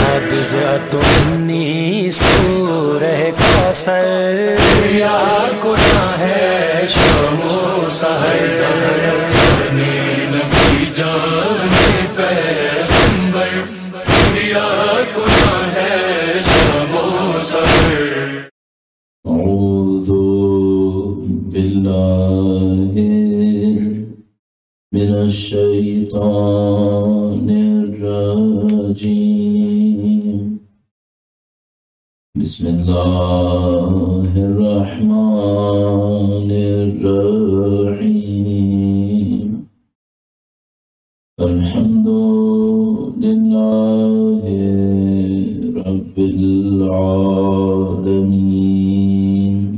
نابضعۃ منی سورہ کوثر یا گناہ ہے شام و سحر نبی جان پیغمبر یا گناہ ہے شام و سحر اعوذ باللہ من الشیطان الرجیم بسم اللہ الرحمن الرحیم الحمد للہ رب العالمین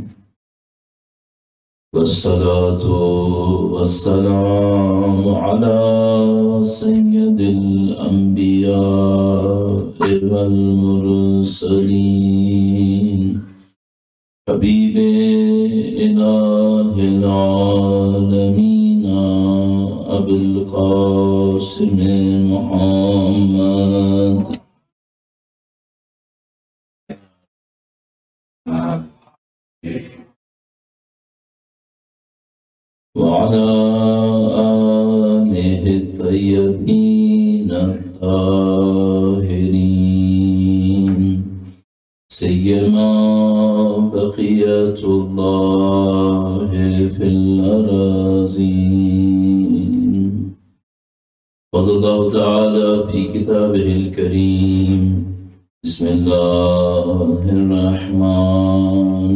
والصلاة والسلام على سید الانبیاء والمرسلین حبیب الہ العالمین ابو القاسم محمد وعلى آله الطيبين الطاهرين سيما بقية الله في الأراضين قال الله تعالى في كتابه الكريم بسم الله الرحمن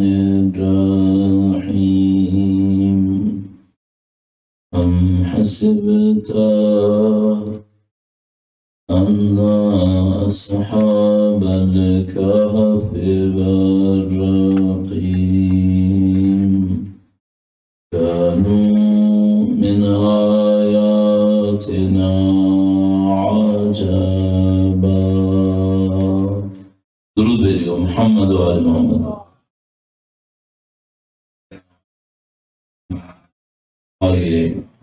الرحيم أم حسبت أن أصحاب الكهف والرقيم كانوا من آياتنا عجبا درود بھیجو محمد و آل محمد آگے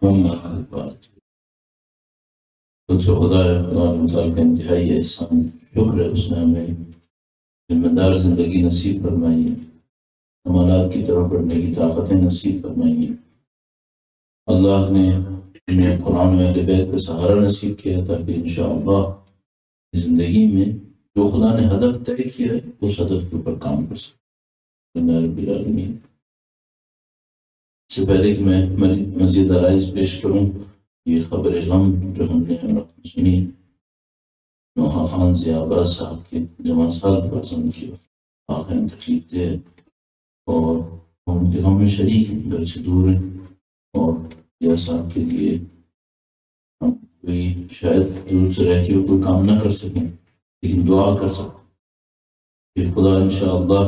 کچھ خدا مطالعہ کا انتہائی احسان شکر ہے اس نے ہمیں ذمہ دار زندگی نصیب فرمائی ہے عمالات کی طرف بڑھنے کی طاقتیں نصیب فرمائی ہیں اللہ نے ہمیں قرآن و اہل بیت کا سہارا نصیب کیا تاکہ انشاءاللہ زندگی میں جو خدا نے ہدف طے کیا ہے اس ہدف کے اوپر کام کر سکتے رب العالمین اس سے پہلے کہ میں مزید عرائض پیش کروں یہ خبر غم جو ہم نے سنی نوحہ خان ضیابرہ صاحب کے جمع سال پرسن کی واقعی تکلیف دہ اور ہم کے غم میں شریک ہیں گھر سے دور ہیں اور ضیاء صاحب کے لیے ہم کوئی شاید دور سے رہ کے وہ کوئی کام نہ کر سکیں لیکن دعا کر سکیں کہ خدا انشاءاللہ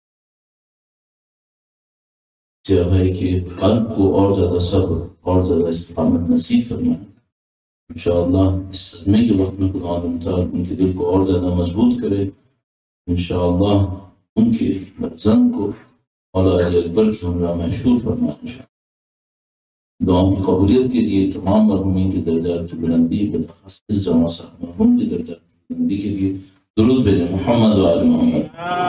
بھائی کے قلب کو اور زیادہ صبر اور زیادہ استقامت نصیب فرمائے انشاءاللہ اس صدمے کے وقت میں خدا تعالیٰ ان کے دل کو اور زیادہ مضبوط کرے انشاءاللہ ان کے فرزند کو مولا علی اکبر کی ہمراہ محشور فرمائے دعاؤں کی قبولیت کے لیے تمام مرحومین کے درجات کی بلندی بالاخص اس جمع صاحب مرحوم کے درجات کی بلندی کے لیے درود بھیجیں محمد و آل محمد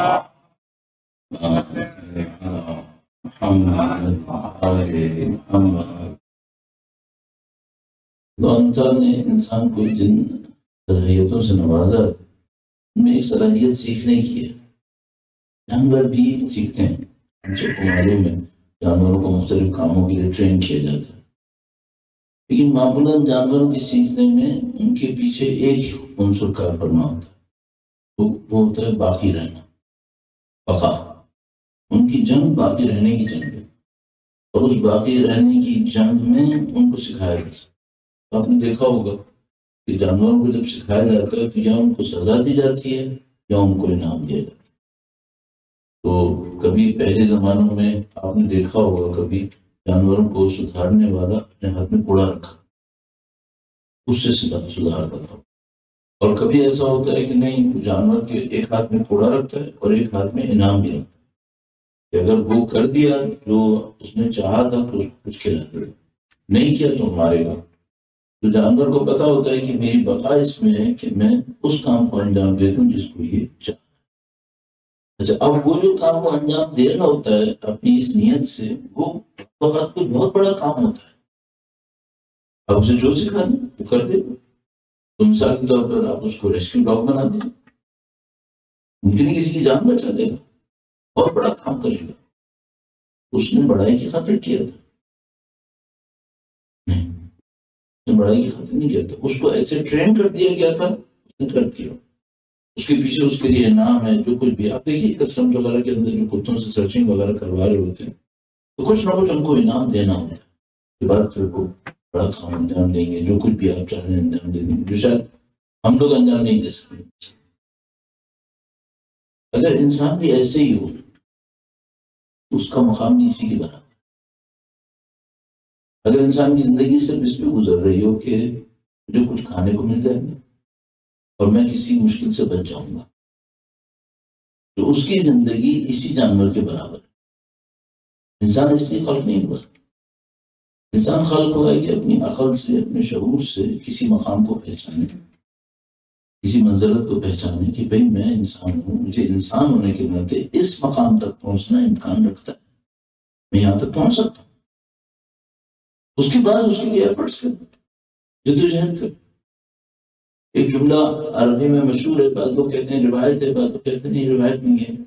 اللہ تعالیٰ نے انسان کو جن صلاحیتوں سے نوازا ان میں ایک صلاحیت سیکھنے کی ہے جانور بھی سیکھتے ہیں ہم سب کو معلوم ہے جانوروں کو مختلف کاموں کے لیے ٹرین کیا جاتا ہے لیکن معمولاً جانوروں کے سیکھنے میں ان کے پیچھے ایک عنصر کار فرما ہوتا ہے وہ ہوتا ہے باقی رہنا بقا ان کی جنگ باقی رہنے کی جنگ ہے اور اس باقی رہنے کی جنگ میں ان کو سکھایا جا سکتا ہے آپ نے دیکھا ہوگا کہ جانوروں کو جب سکھایا جاتا ہے تو یا ان کو سزا دی جاتی ہے یا ان کو انعام دیا جاتا ہے تو کبھی پہلے زمانوں میں آپ نے دیکھا ہوگا کبھی جانوروں کو سدھارنے والا اپنے ہاتھ میں کوڑا رکھا اس سے سدھارتا تھا اور کبھی ایسا ہوتا ہے کہ نہیں جانور کے ایک ہاتھ میں کوڑا رکھتا ہے اور ایک ہاتھ میں انعام بھی رکھتا ہے کہ اگر وہ کر دیا جو اس نے چاہا تھا تو اس کو کچھ کھلا دے نہیں کیا تو مارے گا تو جانور کو پتا ہوتا ہے کہ میری بقا اس میں ہے کہ میں اس کام کو انجام دے دوں جس کو یہ چاہتا ہے۔ اچھا، اب وہ جو کام وہ انجام دے رہا ہوتا ہے اپنی اس نیت سے، وہ وقت کوئی بہت بڑا کام ہوتا ہے، اب اسے جو سکھانا وہ کر دے۔ تو مثال کے طور پر آپ اس کو ریسکیو ڈاگ بنا دیں، ممکن ہے کسی کی جان بچا دے گا، بہت بڑا کام کرے گا۔ اس نے بڑائی کی خاطر کیا تھا؟ نہیں، اس نے بڑائی کی خاطر نہیں کیا تھا، اس کو ایسے ٹرین کر دیا گیا تھا، اس نے کر دیا۔ اس کے پیچھے اس کے لیے انعام ہے، جو کچھ بھی آپ دیکھیے کسٹمز وغیرہ کے اندر جو کتوں سے سرچنگ وغیرہ کروا رہے ہوتے ہیں تو کچھ نہ کچھ ہم کو انعام دینا ہوتا ہے، کے بعد پھر کو بڑا کام انجام دیں گے، جو کچھ بھی آپ چاہ رہے ہیں انجام دے دیں گے، جو شاید ہم لوگ انجام نہیں دے سکتے۔ اگر انسان بھی ایسے ہی ہو تو اس کا مقام بھی اسی کے برابر۔ اگر انسان کی زندگی صرف اس پہ گزر رہی ہو کہ مجھے کچھ کھانے کو مل جائے گا اور میں کسی مشکل سے بچ جاؤں گا، تو اس کی زندگی اسی جانور کے برابر ہے۔ انسان اس لیے خلق نہیں ہوا، انسان خلق ہوا ہے کہ اپنی عقل سے، اپنے شعور سے کسی مقام کو پہچانے، کسی منزلت کو پہچانے کہ بھئی میں انسان ہوں، مجھے انسان ہونے کے ناطے اس مقام تک پہنچنا امکان رکھتا ہے، میں یہاں تک پہنچ سکتا ہوں۔ اس کے بعد اس کے لیے ایفرٹس کر، جدوجہد کر۔ ایک جملہ عربی میں مشہور ہے، بعض لوگ کہتے ہیں روایت ہے، بعض لوگ کہتے ہیں نہیں روایت نہیں ہے،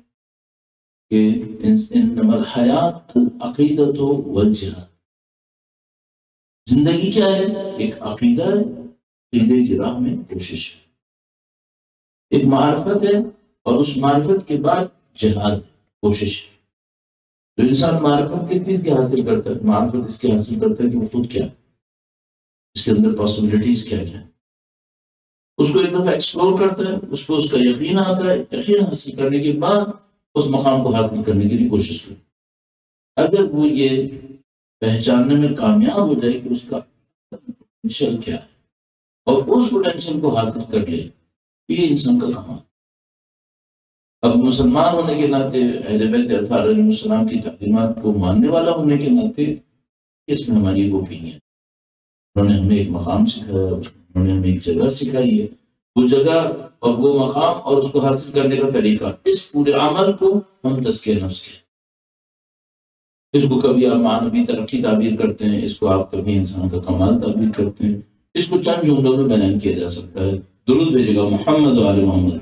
کہ انما الحیات العقیدۃ والجہاد۔ زندگی کیا ہے؟ ایک عقیدہ ہے، عقیدے کی راہ میں کوشش ہے، ایک معرفت ہے، اور اس معرفت کے بعد جہاد کوشش ہے۔ تو انسان معرفت کس چیز کی حاصل کرتا ہے؟ معرفت اس کی حاصل کرتا ہے کہ وہ خود کیا ہے، اس کے اندر پاسبلٹیز کیا کیا ہے، اس کو ایک دفعہ ایکسپلور کرتا ہے، اس کو اس کا یقین آتا ہے، یقین حاصل کرنے کے بعد اس مقام کو حاصل کرنے کے لیے کوشش کرتا ہے۔ اگر وہ یہ پہچاننے میں کامیاب ہو جائے کہ اس کا پوٹینشیل کیا ہے اور اس پوٹینشیل کو حاصل کر لے، یہ انسان کا کمال۔ اب مسلمان ہونے کے ناطے، اہل بیت اطہار علیہ السلام کی تعلیمات کو ماننے والا ہونے کے ناطے، اس میں ہماری وہ بھی ہے، انہوں نے ہمیں ایک مقام سکھایا، انہوں نے ہمیں ایک جگہ سکھائی ہے، وہ جگہ اور وہ مقام اور اس کو حاصل کرنے کا طریقہ، اس پورے عمل کو ہم تزکیہ نفس کہتے ہیں۔ اس کو کبھی آپ معنوی ترقی تعبیر کرتے ہیں، اس کو آپ کبھی انسان کا کمال تعبیر کرتے ہیں، اس کو چند جملوں میں بیان کیا جا سکتا ہے۔ درود بھیجے گا محمد و آل محمد۔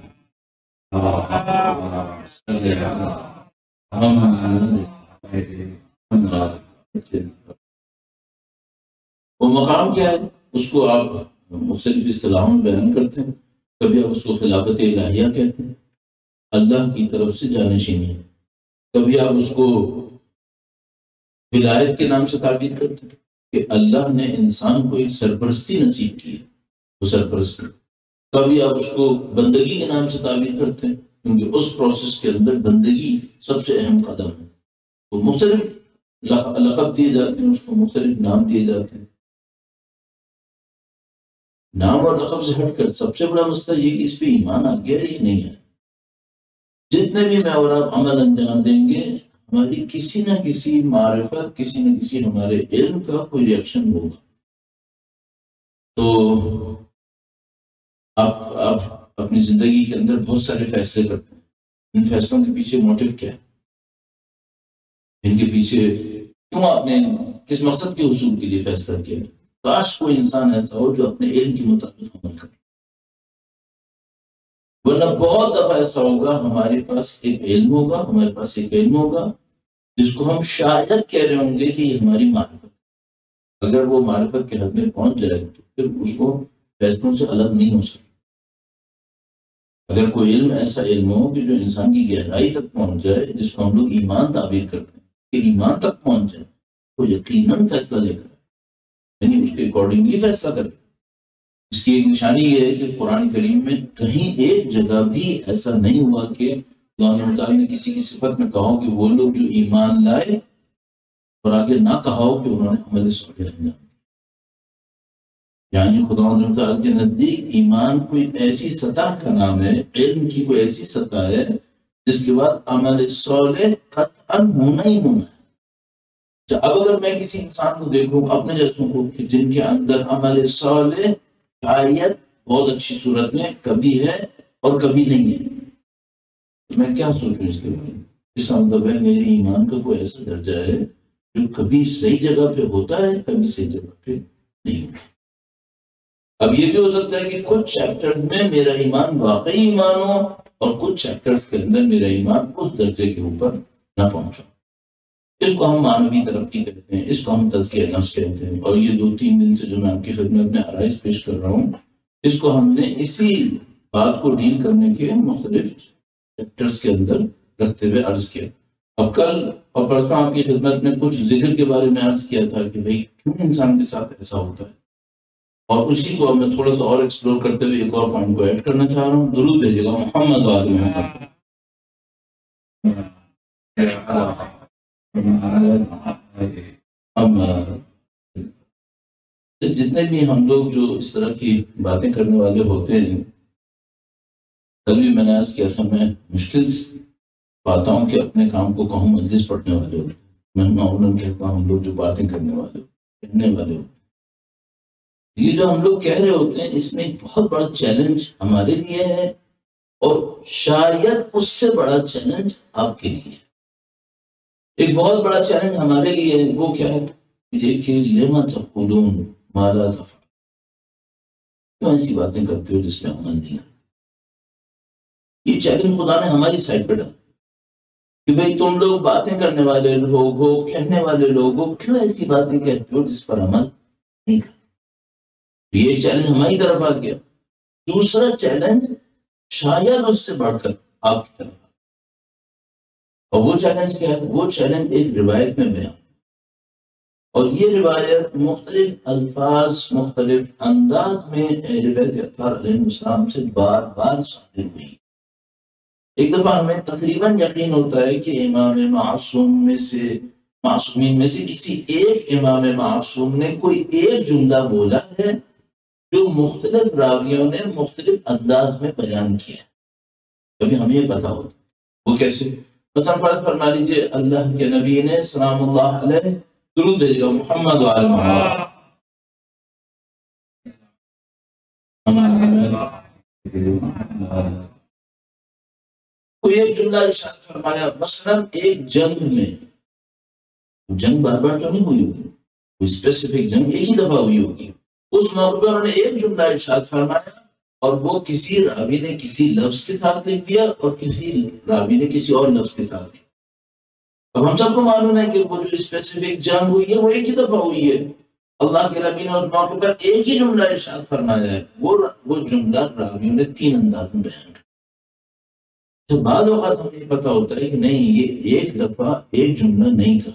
وہ مقام کیا ہے؟ اس کو آپ مختلف اصطلاحوں میں بیان کرتے ہیں، کبھی آپ اس کو خلافت الہیہ کہتے ہیں، اللہ کی طرف سے جانشینی، کبھی آپ اس کو ولایت کے نام سے تعبیر کرتے ہیں کہ اللہ نے انسان کو ایک سرپرستی نصیب کی ہے، وہ سرپرستی، کبھی آپ اس کو بندگی کے نام سے تعبیر کرتے ہیں کیونکہ اس پروسیس کے اندر بندگی سب سے اہم قدم ہے۔ تو مختلف لقب دیے جاتے ہیں، اس کو مختلف نام دیے جاتے ہیں۔ نام اور لقب سے ہٹ کر سب سے بڑا مسئلہ یہ کہ اس پہ ایمان آ گیا ہے یا نہیں ہے۔ جتنے بھی میں اور آپ عمل انجام دیں گے، ہماری کسی نہ کسی معرفت، کسی نہ کسی ہمارے علم کا کوئی ری ایکشن ہوگا۔ تو آپ اپنی زندگی کے اندر بہت سارے فیصلے کرتے ہیں، ان فیصلوں کے پیچھے موٹیو کیا ہے؟ ان کے پیچھے کیوں آپ نے کس مقصد کے حصول کے لیے فیصلہ کیا؟ کاش کوئی انسان ایسا ہو جو اپنے علم کے مطابق عمل کرے، ورنہ بہت دفعہ ایسا ہوگا ہمارے پاس ایک علم ہوگا، ہمارے پاس ایک علم ہوگا جس کو ہم شاید کہہ رہے ہوں گے کہ یہ ہماری معرفت، اگر وہ معرفت کے حد میں پہنچ جائے تو پھر اس کو فیصلوں سے الگ نہیں ہو سکتا۔ اگر کوئی علم ایسا علم ہو کہ جو انسان کی گہرائی تک پہنچ جائے، جس کو ہم لوگ ایمان تعبیر کرتے ہیں، کہ ایمان تک پہنچ جائے، تو یقیناً فیصلہ لے کر، یعنی اس کے اکارڈنگلی فیصلہ کرے۔ اس کی ایک نشانی یہ ہے کہ قرآن کریم میں کہیں ایک جگہ بھی ایسا نہیں ہوا کہ اللہ تعالیٰ نے کسی کی صفت میں کہا کہ وہ لوگ جو ایمان لائے، اور آگے نہ کہا ہو کہ انہوں نے عمل صالح انجام دیا۔ یعنی خدا تعالیٰ کے نزدیک ایمان کوئی ایسی سطح کا نام ہے، علم کی کوئی ایسی سطح ہے جس کے بعد عمل صالح قطعاً ہونا ہی ہونا ہے، اب اگر میں کسی انسان کو دیکھوں اپنے جیسوں کو کہ جن کے اندر عمل صالح شاید بہت اچھی صورت میں کبھی ہے اور کبھی نہیں ہے، تو میں کیا سوچوں اس کے بارے میں؟ اس کا مطلب ہے میرے ایمان کا کوئی ایسا درجہ ہے جو کبھی صحیح جگہ پہ ہوتا ہے، کبھی صحیح جگہ پہ نہیں ہوتا۔ اب یہ بھی ہو سکتا ہے کہ کچھ چیپٹر میں میرا ایمان واقعی ایمان ہو اور کچھ چیپٹرز کے اندر میرا ایمان اس درجے کے اوپر نہ پہنچا۔ اس کو ہم معنوی ترقی کہتے ہیں، اس کو ہم تزکیہ نفس کہتے ہیں، اور یہ 2-3 دن سے جو میں آپ کی خدمت میں آرائز پیش کر رہا ہوں، اس کو ہم نے اسی بات کو ڈیل کرنے کے مختلف چیپٹرز کے اندر رکھتے ہوئے عرض کیا۔ اب کل اور پرسوں آپ کی خدمت میں کچھ ذکر کے بارے میں عرض کیا تھا کہ بھئی کیوں انسان کے ساتھ ایسا ہوتا ہے، اور اسی کو میں تھوڑا سا اور ایکسپلور کرتے ہوئے ایک اور پوائنٹ کو ایڈ کرنا چاہ رہا ہوں۔ درود بھیجے گا محمد وآل محمد۔ جتنے بھی ہم لوگ جو اس طرح کی باتیں کرنے والے ہوتے ہیں، کبھی میں نے عرض کیا تھا میں مشکل پاتا ہوں کہ اپنے کام کو کہوں مجلس پڑھنے والے ہوتے ہیں، میں معمولاً کہتا ہوں ہم لوگ جو باتیں کرنے والے کہنے والے ہوتے ہیں، یہ جو ہم لوگ کہہ رہے ہوتے ہیں اس میں ایک بہت بڑا چیلنج ہمارے لیے ہے، اور شاید اس سے بڑا چیلنج آپ کے لیے ہے۔ ایک بہت بڑا چیلنج ہمارے لیے ہے، وہ کیا ہے؟ دیکھیں لما تقولون ما لا تفعلون، کیوں ایسی باتیں کرتے ہو جس میں عمل نہیں کرتے؟ یہ چیلنج خدا نے ہماری سائڈ پہ ڈالا کہ بھئی تم لوگ باتیں کرنے والے لوگ ہو، کہنے والے لوگ ہو، کیوں ایسی باتیں کہتے ہو جس پر عمل نہیں کرتے؟ یہ چیلنج ہماری طرف آ گیا۔ دوسرا چیلنج شاید اس سے بڑھ کر آپ کی طرف، اور وہ چیلنج کیا ہے؟ وہ چیلنج ایک روایت میں بیان، اور یہ روایت مختلف الفاظ مختلف انداز میں اہل بیت اطہار علیہ السلام سے بار بار صادر ہوئی۔ ایک دفعہ ہمیں تقریباً یقین ہوتا ہے کہ امام معصوم میں سے معصومین میں سے کسی ایک امام معصوم نے کوئی ایک جملہ بولا ہے جو مختلف راویوں نے مختلف انداز میں بیان کیا ہے، کبھی ہمیں یہ پتا ہوتا۔ وہ کیسے؟ مثلا فرض فرما لیجیے اللہ کے نبی نے سلام اللہ علیہ درود بھیجے گا محمد وآل محمد، کوئی ایک جملہ ارشاد فرمایا، مثلا ایک جنگ میں، جنگ بار بار تو نہیں ہوئی ہوگی، کوئی اسپیسیفک جنگ ایک ہی دفعہ ہوئی ہوگی، اس موقع پر انہوں نے ایک جملہ ارشاد فرمایا اور وہ کسی راوی نے کسی لفظ کے ساتھ لکھ دیا اور کسی راوی نے کسی اور لفظ کے ساتھ لکھ دیا۔ اب ہم سب کو معلوم ہے کہ وہ جو اسپیسیفک جنگ ہوئی ہے وہ ایک ہی دفعہ ہوئی ہے، اللہ کے نبی نے اس موقع پر ایک ہی جملہ ارشاد فرمایا ہے، وہ جملہ راویوں نے 3 انداز میں بیان کیا۔ تو بعض اوقات ہمیں یہ پتا ہوتا ہے کہ نہیں، یہ ایک دفعہ ایک جملہ نہیں کہا،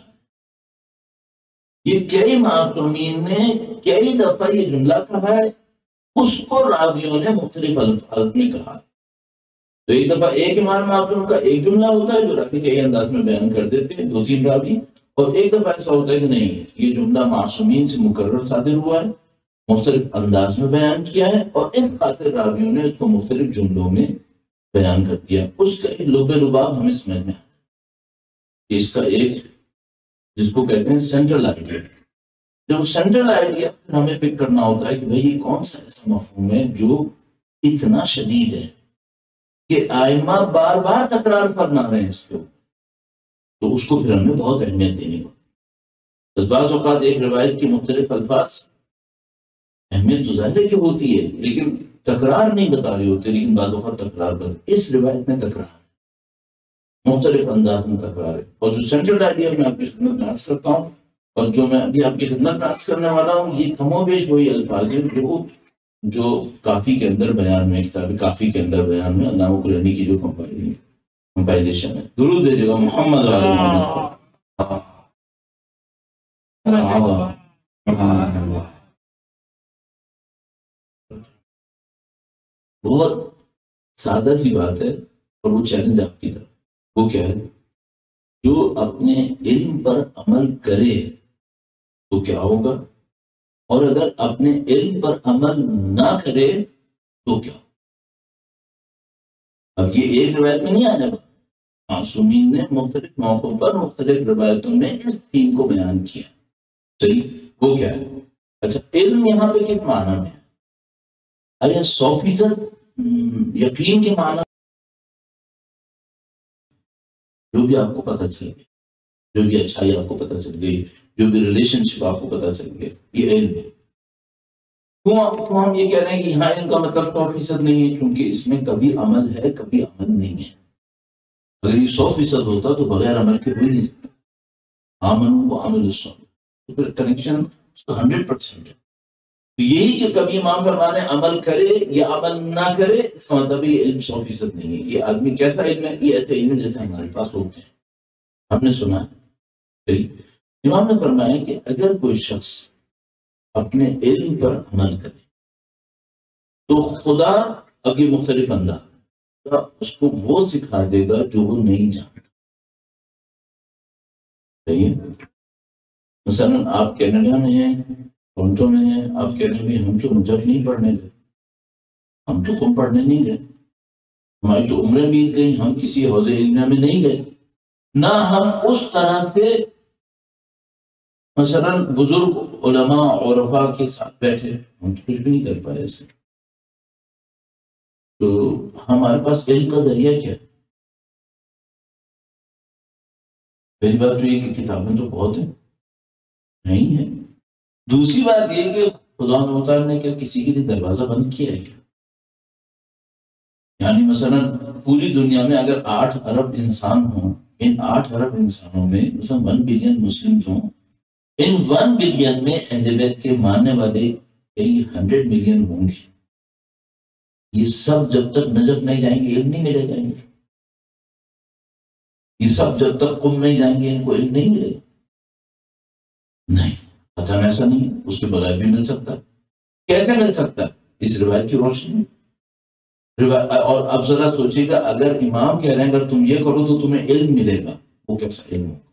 یہ کئی معصومین نے کئی دفعہ یہ جملہ کہا ہے، اس کو راویوں نے مختلف الفاظ میں کہا ہے۔ تو ایک دفعہ ایک امام معصوم کا ایک جملہ ہوتا ہے جو راوی کئی انداز میں بیان کر دیتے ہیں 2-3 راوی، اور ایک دفعہ ایسا ہوتا ہے کہ نہیں، یہ جملہ معصومین سے مکرر صادر ہوا ہے، مختلف انداز میں بیان کیا ہے، اور اس خاطر راویوں نے اس کو مختلف جملوں میں بیان کر دیا۔ اس کا ایک لب لباب ہمیں سمجھ میں آتا ہے، اس کا ایک جس کو کہتے ہیں سینٹرل آئیڈیا، جب سینٹرل آئیڈیا ہمیں پک کرنا ہوتا ہے کہ بھئی یہ کون سا ایسا مفہوم ہے جو اتنا شدید ہے کہ آئمہ بار بار تکرار فرما رہے ہیں اس کو، تو اس کو پھر ہمیں بہت اہمیت دینی پڑتی ہے۔ اس بعض اوقات ایک روایت کے مختلف الفاظ اہمیت تو ظاہر ہے کہ ہوتی ہے، لیکن تکرار نہیں بتا رہے ہوتے، لیکن بعض اوقات تکرار بتا، اس روایت میں تکرار مختلف انداز میں تکرار ہے۔ اور جو سینٹرل آئیڈیا میں آپ کی خدمت میں عرض کرتا ہوں، اور جو میں ابھی آپ کی خدمت میں عرض کرنے والا ہوں، یہ کم و بیش وہی الفاظ ہیں جو کافی کے اندر بیان میں، کتاب کافی کے اندر بیان میں علامہ کلینی کی جو کمپائلیشن ہے۔ درود بھیجے گا محمد وآل محمد۔ بہت سادہ سی بات ہے، اور وہ چیلنج آپ کی طرف، وہ کیا ہے؟ جو اپنے علم پر عمل کرے تو کیا ہوگا، اور اگر اپنے علم پر عمل نہ کرے تو کیا ہوگا؟ اب یہ ایک روایت میں نہیں آ جائے گا، معصومین نے مختلف موقعوں پر مختلف روایتوں میں اس تھیم کو بیان کیا. صحیح، وہ کیا ہے؟ اچھا، علم یہاں پہ کس معنی میں ہے؟ آیا 100% یقین کے معنی؟ جو بھی آپ کو پتہ چل گئی، جو بھی اچھائی آپ کو پتہ چل گئی، جو بھی ریلیشن شپ آپ کو پتہ چل گیا، یہ علم ہے. کیوں ہم یہ کہہ رہے ہیں کہ یہاں علم کا مطلب 100% نہیں ہے؟ کیونکہ اس میں کبھی عمل ہے، کبھی عمل نہیں ہے. اگر یہ 100% ہوتا تو بغیر عمل کے ہو ہی نہیں سکتا. عمل و عمل الصالح، تو پھر کنیکشن 100% ہے. تو یہی کہ کبھی امام فرمانے عمل کرے یا عمل نہ کرے، اس کا مطلب یہ علم 100% نہیں ہے. یہ آدمی کیسا علم ہے؟ یہ ایسے علم جیسے ہمارے پاس ہوتے ہیں، ہم نے سنا ہے. صحیح. امام نے فرمایا کہ اگر کوئی شخص اپنے علم پر عمل کرے تو خدا، اب یہ مختلف انداز، اس کو وہ سکھا دے گا جو وہ نہیں جانتا. صحیح ہے. مثلا آپ کینیڈا میں ہیں، ٹورنٹو میں ہیں، آپ کہنے بھی ہم تو مجھے نہیں پڑھنے گئے، ہم تو کم پڑھنے نہیں گئے، ہماری تو عمریں بیت گئی، ہم کسی حوض علمیہ میں نہیں گئے. نہ ہم اس طرح سے مثلا بزرگ علماء عرفاء کے ساتھ بیٹھے، ہم تو کچھ بھی نہیں کر پائے ایسے. تو ہمارے پاس علم کا ذریعہ کیا ہے؟ پہلی بات تو یہ کہ کتابیں تو بہت ہیں، نہیں ہے. دوسری بات یہ کہ خدا مختار نے کیا کسی کے لیے دروازہ بند کیا ہے کیا؟ یعنی مثلا پوری دنیا میں اگر 8 ارب انسان ہوں، ان 8 ارب انسانوں میں مثلا 1 بلین مسلم ہوں، ان 1 بلین میں اہل بیت کے ماننے والے کئی 100 ملین ہوں گے. یہ سب جب تک نجف نہیں جائیں گے علم نہیں ملے گا. یہ سب جب تک قم نہیں جائیں گے ان کو علم نہیں ملے گا. نہیں، پتہ ایسا نہیں ہے، اس کے بغیر بھی مل سکتا ہے. کیسے مل سکتا ہے؟ اس روایت کی روشنی میں. اور اب ذرا سوچیے گا، اگر امام کہہ رہے ہیں اگر تم یہ کرو تو تمہیں علم ملے گا، وہ کیسا علم ہوگا؟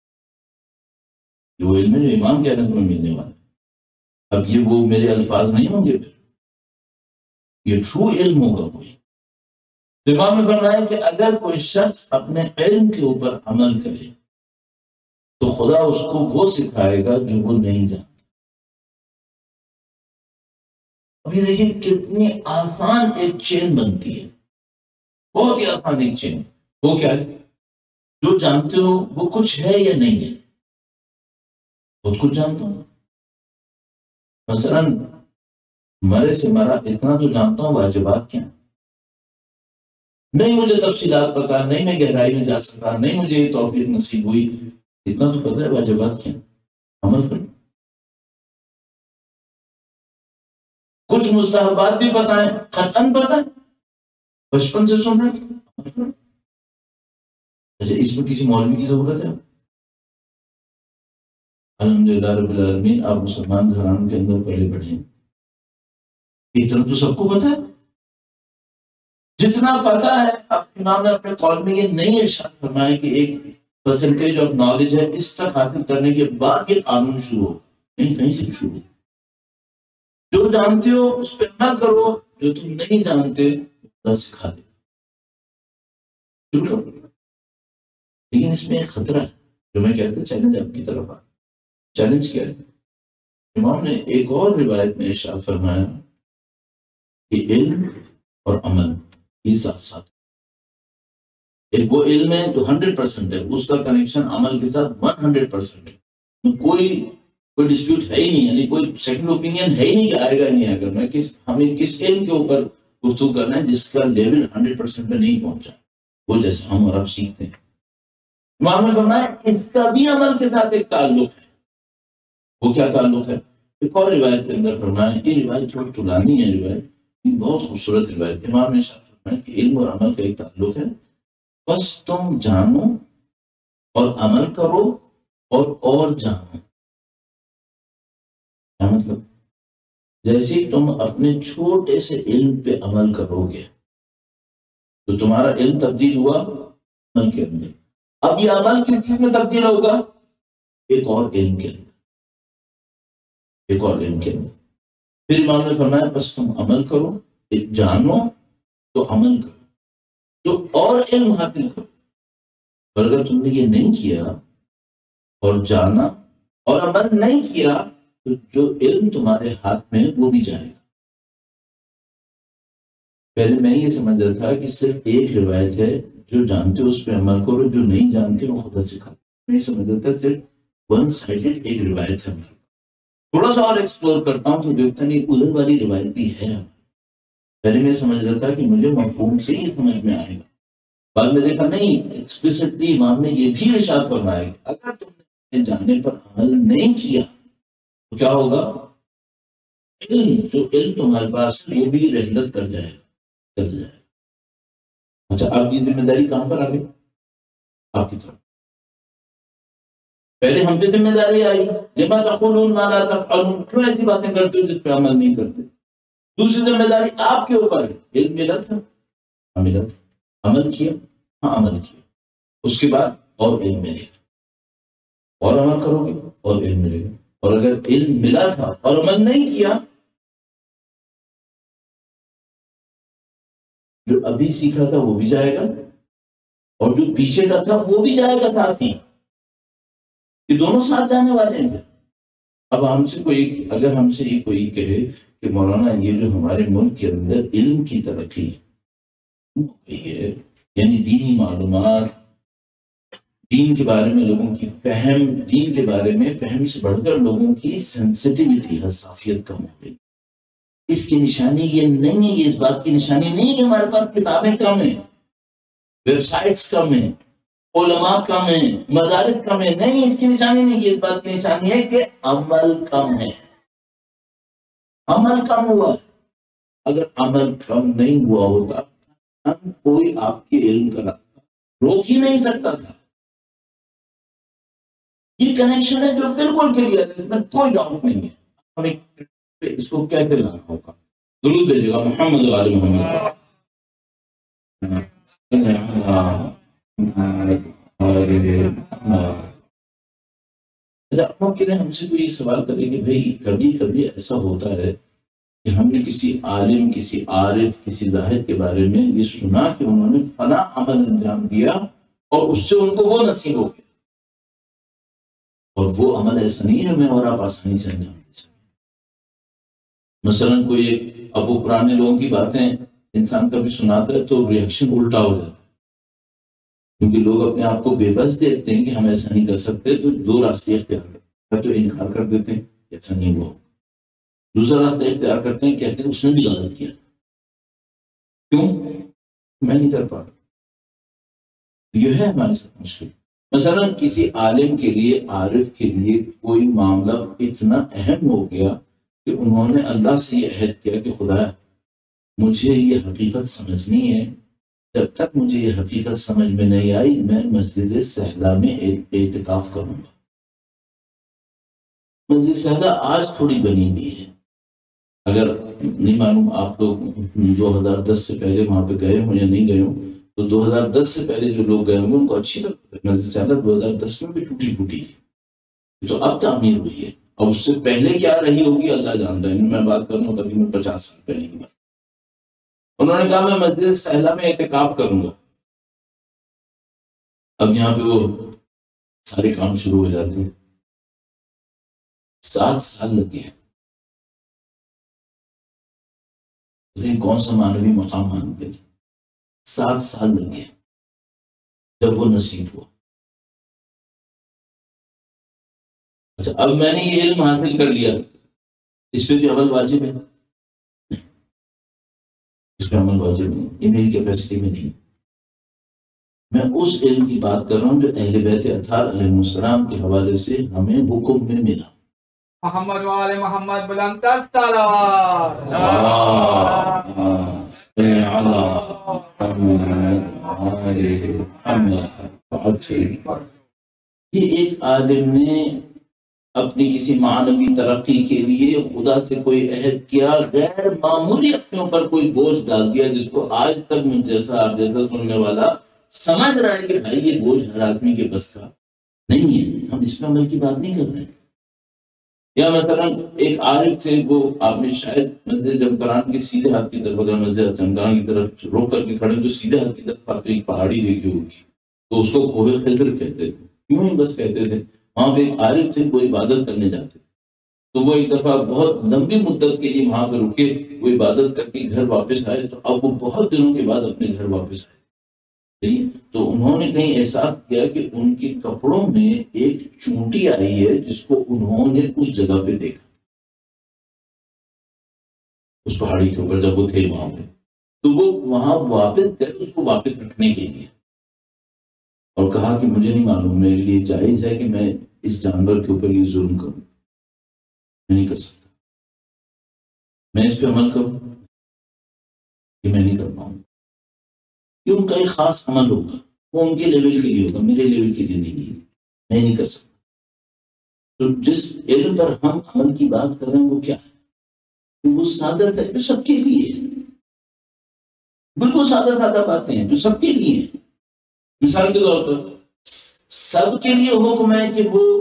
وہ علم ہے جو امام کہہ رہے ہیں تمہیں ملنے والا. اب یہ وہ میرے الفاظ نہیں ہوں گے، پھر یہ ٹرو علم ہوگا کوئی. امام نے فرمایا کہ اگر کوئی شخص اپنے علم کے اوپر عمل کرے تو خدا اس کو وہ سکھائے گا جو وہ نہیں جانتا. ابھی دیکھیے کتنی آسان ایک چین بنتی ہے، بہت ہی آسان ایک چین. وہ کیا ہے؟ جو جانتے ہو وہ کچھ ہے یا نہیں ہے، بہت کچھ جانتا ہوں. مثلا مرے سے مرا اتنا تو جانتا ہوں، واجبات کیا نہیں مجھے تفصیلات پتا، نہیں میں گہرائی میں جا سکا، نہیں مجھے یہ توفیق نصیب ہوئی. اتنا تو پتا ہے واجبات کیا، عمل کرو. کچھ مستحبات بھی پتہ ہے، قطعاً پتہ ہے، بچپن سے سن رہے. اچھا، اس میں کسی مولوی کی ضرورت ہے؟ الحمدللہ رب العالمین آپ مسلمان گھرانوں کے اندر پلے بڑھے ہیں، اتنا تو سب کو پتہ ہے. جتنا پتہ ہے، اب امام نے اپنے قول میں یہ نہیں ارشاد فرمایا کہ ایک پرسنٹیج آف نالج ہے، اس تک حاصل کرنے کے بعد یہ قانون شروع ہو. نہیں، کہیں سے شروع ہو. جو جانتے ہو اس پہ نہ کرو، جو تم نہیں جانتے بس سکھا دے. لیکن اس میں ایک خطرہ ہے جو میں کہتا ہوں چیلنج آپ کی طرف آ. چیلنج کیا ہے؟ امام نے ایک اور روایت میں ارشاد فرمایا کہ علم اور عمل یہ ساتھ ساتھ. ایک وہ علم ہے جو 100% ہے، اس کا کنیکشن عمل کے ساتھ 100% ہے. کوئی ڈسپیوٹ ہے ہی نہیں، یعنی کوئی سیکنڈ اوپینین ہے ہی نہیں کہ آئے گا نہیں آئے گا. ہمیں کس علم کے اوپر گفتگو کرنا ہے جس کا لیول 100% پہ نہیں پہنچا، وہ جیسے ہم اور آپ سیکھتے ہیں. امام نے فرمایا اس کا بھی عمل کے ساتھ ایک تعلق ہے. وہ کیا تعلق ہے؟ ایک اور روایت کے اندر فرمایا، یہ روایت تھوڑی طولانی ہے، روایت بہت خوبصورت روایت. امام نے فرمایا کہ علم اور عمل کا ایک تعلق ہے، بس تم جانو اور عمل کرو اور جانو. کیا مطلب؟ جیسے تم اپنے چھوٹے سے علم پہ عمل کرو گے تو تمہارا علم تبدیل ہوا عمل کے اندر. اب یہ عمل کس چیز میں تبدیل ہوگا؟ ایک اور علم کے اندر، ایک اور علم کے اندر. پھر امام نے فرمایا بس تم عمل کرو، جانو تو عمل کرو، تو اور علم حاصل کرو. اور اگر تم نے یہ نہیں کیا اور جانا اور عمل نہیں کیا تو جو علم تمہارے ہاتھ میں ہے وہ بھی جائے گا. پہلے میں یہ سمجھتا تھا کہ صرف ایک روایت ہے، جو جانتے ہو اس پہ عمل کرو، جو نہیں جانتے وہ خدا سکھاؤ. میں یہ سمجھتا تھا صرف ون سائڈڈ ایک روایت ہے. تھوڑا سا اور ایکسپلور کرتا ہوں تو دیکھتا نہیں ادھر والی روایت بھی ہے. پہلے میں سمجھ رہا تھا کہ مجھے مفہوم سے ہی سمجھ میں آئے گا، بعد میں دیکھا نہیں، ایکسپلیسٹلی امام نے یہ بھی ارشاد فرمایا کہ اگر تم نے جاننے پر عمل نہیں کیا تو کیا ہوگا؟ جو علم تمہارے پاس ہے وہ بھی رحلت کر جائے گا، چل جائے گا. اچھا، آپ کی ذمہ داری کہاں پر آ گئی؟ آپ کی طرف. پہلے ہم پہ ذمہ داری آئی، لما تقولون ما لا تفعلون، کیوں ایسی باتیں کرتے ہو جس پہ عمل نہیں کرتے. دوسری ذمہ داری آپ کے اوپر ہے، علم ملا تھا، ملا تھا، عمل کیا، ہاں عمل کیا، اس کے بعد اور علم ملے گا، اور عمل کرو گے اور علم ملے گا. اور اگر علم ملا تھا اور عمل نہیں کیا، جو ابھی سیکھا تھا وہ بھی جائے گا اور جو پیچھے کا تھا وہ بھی جائے گا ساتھ ہی. یہ دونوں ساتھ جانے والے ہیں. اب ہم سے کوئی، اگر ہم سے یہ کوئی کہے کہ مولانا یہ جو ہمارے ملک کے اندر علم کی ترقی ہے، یعنی دینی معلومات، دین کے بارے میں لوگوں کی فہم، دین کے بارے میں فہم سے بڑھ کر لوگوں کی سینسٹیوٹی، حساسیت کم ہو گئی، اس کی نشانی یہ نہیں ہے، یہ اس بات کی نشانی نہیں ہے کہ ہمارے پاس کتابیں کم ہیں، ویب سائٹس کم ہیں، علماء کم ہیں، مدارس کم ہیں. نہیں، اس کی نشانی نہیں، یہ اس بات کی نشانی ہے کہ عمل کم ہے. عمل کم ہوا. اگر عمل کم نہیں ہوا ہوتا کوئی آپ کے علم کا راستہ روک ہی نہیں سکتا تھا. یہ کنیکشن ہے جو بالکل کلیئر ہے، اس میں کوئی ڈاؤٹ نہیں ہے. ہمیں اس کو کیسے لانا ہوگا؟ درود بھیجے گا محمد علی محمد. ممکن ہے ہم سے کوئی سوال کرے کہ بھائی کبھی کبھی ایسا ہوتا ہے کہ ہم نے کسی عالم، کسی عارف، کسی زاہد کے بارے میں یہ سنا کہ انہوں نے فلاں عمل انجام دیا اور اس سے ان کو وہ نصیب ہو گیا، اور وہ عمل ایسا نہیں ہے میں اور آپ آسانی سے انجام دے سکتے. مثلا کوئی ایک ابو پرانے لوگوں کی باتیں انسان کبھی سناتا ہے تو ریئیکشن الٹا ہو جاتا ہے، کیونکہ لوگ اپنے آپ کو بے بس دیکھتے ہیں کہ ہم ایسا نہیں کر سکتے، تو دو راستے اختیار کرتے ہیں، تو انکار کر دیتے ہیں ایسا نہیں ہوا. دوسرا راستہ اختیار کرتے ہیں، کہتے ہیں اس نے بھی غلط کیا، کیوں میں نہیں کر پا رہا. یہ ہے ہمارے ساتھ مشکل. مثلا کسی عالم کے لیے، عارف کے لیے کوئی معاملہ اتنا اہم ہو گیا کہ انہوں نے اللہ سے یہ عہد کیا کہ خدا مجھے یہ حقیقت سمجھنی ہے، جب تک مجھے یہ حقیقت سمجھ میں نہیں آئی میں مسجد صحرا میں اعتکاف کروں گا. مسجد صحرا آج تھوڑی بنی ہوئی ہے، اگر نہیں معلوم آپ لوگ 2010 سے پہلے وہاں پہ گئے ہوں یا نہیں گئے ہوں، تو 2010 سے پہلے جو لوگ گئے ہوں ان کو اچھی لگتی ہے. مسجد صحرا 2010 میں بھی ٹوٹی پھوٹی تھی، تو اب تعمیر ہوئی ہے، اور اس سے پہلے کیا رہی ہوگی اللہ جانتا ہے. میں بات کر رہا ہوں تقریباً 50 سال پہلے کی بات. انہوں نے کہا میں مسجد صحرا میں اعتکاف کروں گا. اب یہاں پہ وہ سارے کام شروع ہو جاتے ہیں. 7 سال لگے ہیں. کون سا مانوی مقام مانتے ہیں؟ 7 سال لگے جب وہ نصیب ہوا. اچھا، اب میں نے یہ علم حاصل کر لیا، اس پہ بھی عمل واجب ہے؟ اس پہ عمل واجب نہیں، یہ میری کیپیسٹی میں نہیں. میں اس علم کی بات کر رہا ہوں جو اہل بیت اطہار علیہ السلام کے حوالے سے ہمیں حکم میں ملا. محمد وآل محمد بلند الصلوات. یہ ایک عالم نے اپنی کسی معنوی ترقی کے لیے خدا سے کوئی عہد کیا، غیر معمولی اپنے اوپر کوئی بوجھ ڈال دیا جس کو آج تک مجھ جیسا آپ جیسا سننے والا سمجھ رہا ہے کہ بھائی یہ بوجھ ہر آدمی کے بس کا نہیں ہے. ہم اس میں عمل کی بات نہیں کر رہے ہیں. یا مثلا ایک عارف سے، وہ آپ نے شاید مسجد جمکران کے سیدھے ہاتھ کی طرف، اگر مسجد جمکران کی طرف روک کر کے کھڑے تو سیدھے ہاتھ کی طرف آپ ایک پہاڑی دیکھی ہوگی، تو اس کو کوہ خضر کہتے تھے، کیوں ہی بس کہتے تھے. وہاں پہ ایک عارف تھے، وہ عبادت کرنے جاتے تھے. تو وہ ایک دفعہ بہت لمبی مدت کے لیے وہاں پہ رکے، وہ عبادت کر کے گھر واپس آئے. تو اب وہ بہت دنوں کے بعد اپنے گھر واپس آئے. تو انہوں نے کہیں احساس کیا کہ ان کے کپڑوں میں ایک چونٹی آئی ہے جس کو انہوں نے اس جگہ پہ دیکھا، اس پہاڑی کے اوپر جب وہ تھے وہاں پہ. تو وہ وہاں واپس گئے اس کو واپس رکھنے کے لیے، اور کہا کہ مجھے نہیں معلوم میرے لیے جائز ہے کہ میں اس جانور کے اوپر یہ ظلم کروں، میں نہیں کر سکتا. میں اس پہ عمل کروں کہ میں نہیں کر پاؤں. یہ ان کا ایک خاص عمل ہوگا، وہ ان کے لیول کے لیے ہوگا، میرے لیول کے لیے نہیں ہے، میں نہیں کر سکتا. تو جس علم پر ہم عمل کی بات کر رہے ہیں وہ کیا ہے؟ وہ سادہ ہے جو سب کے لیے ہے، بالکل سادہ سادہ باتیں ہیں جو سب کے لیے ہیں. مثال کے طور پر سب کے لیے حکم ہے کہ وہ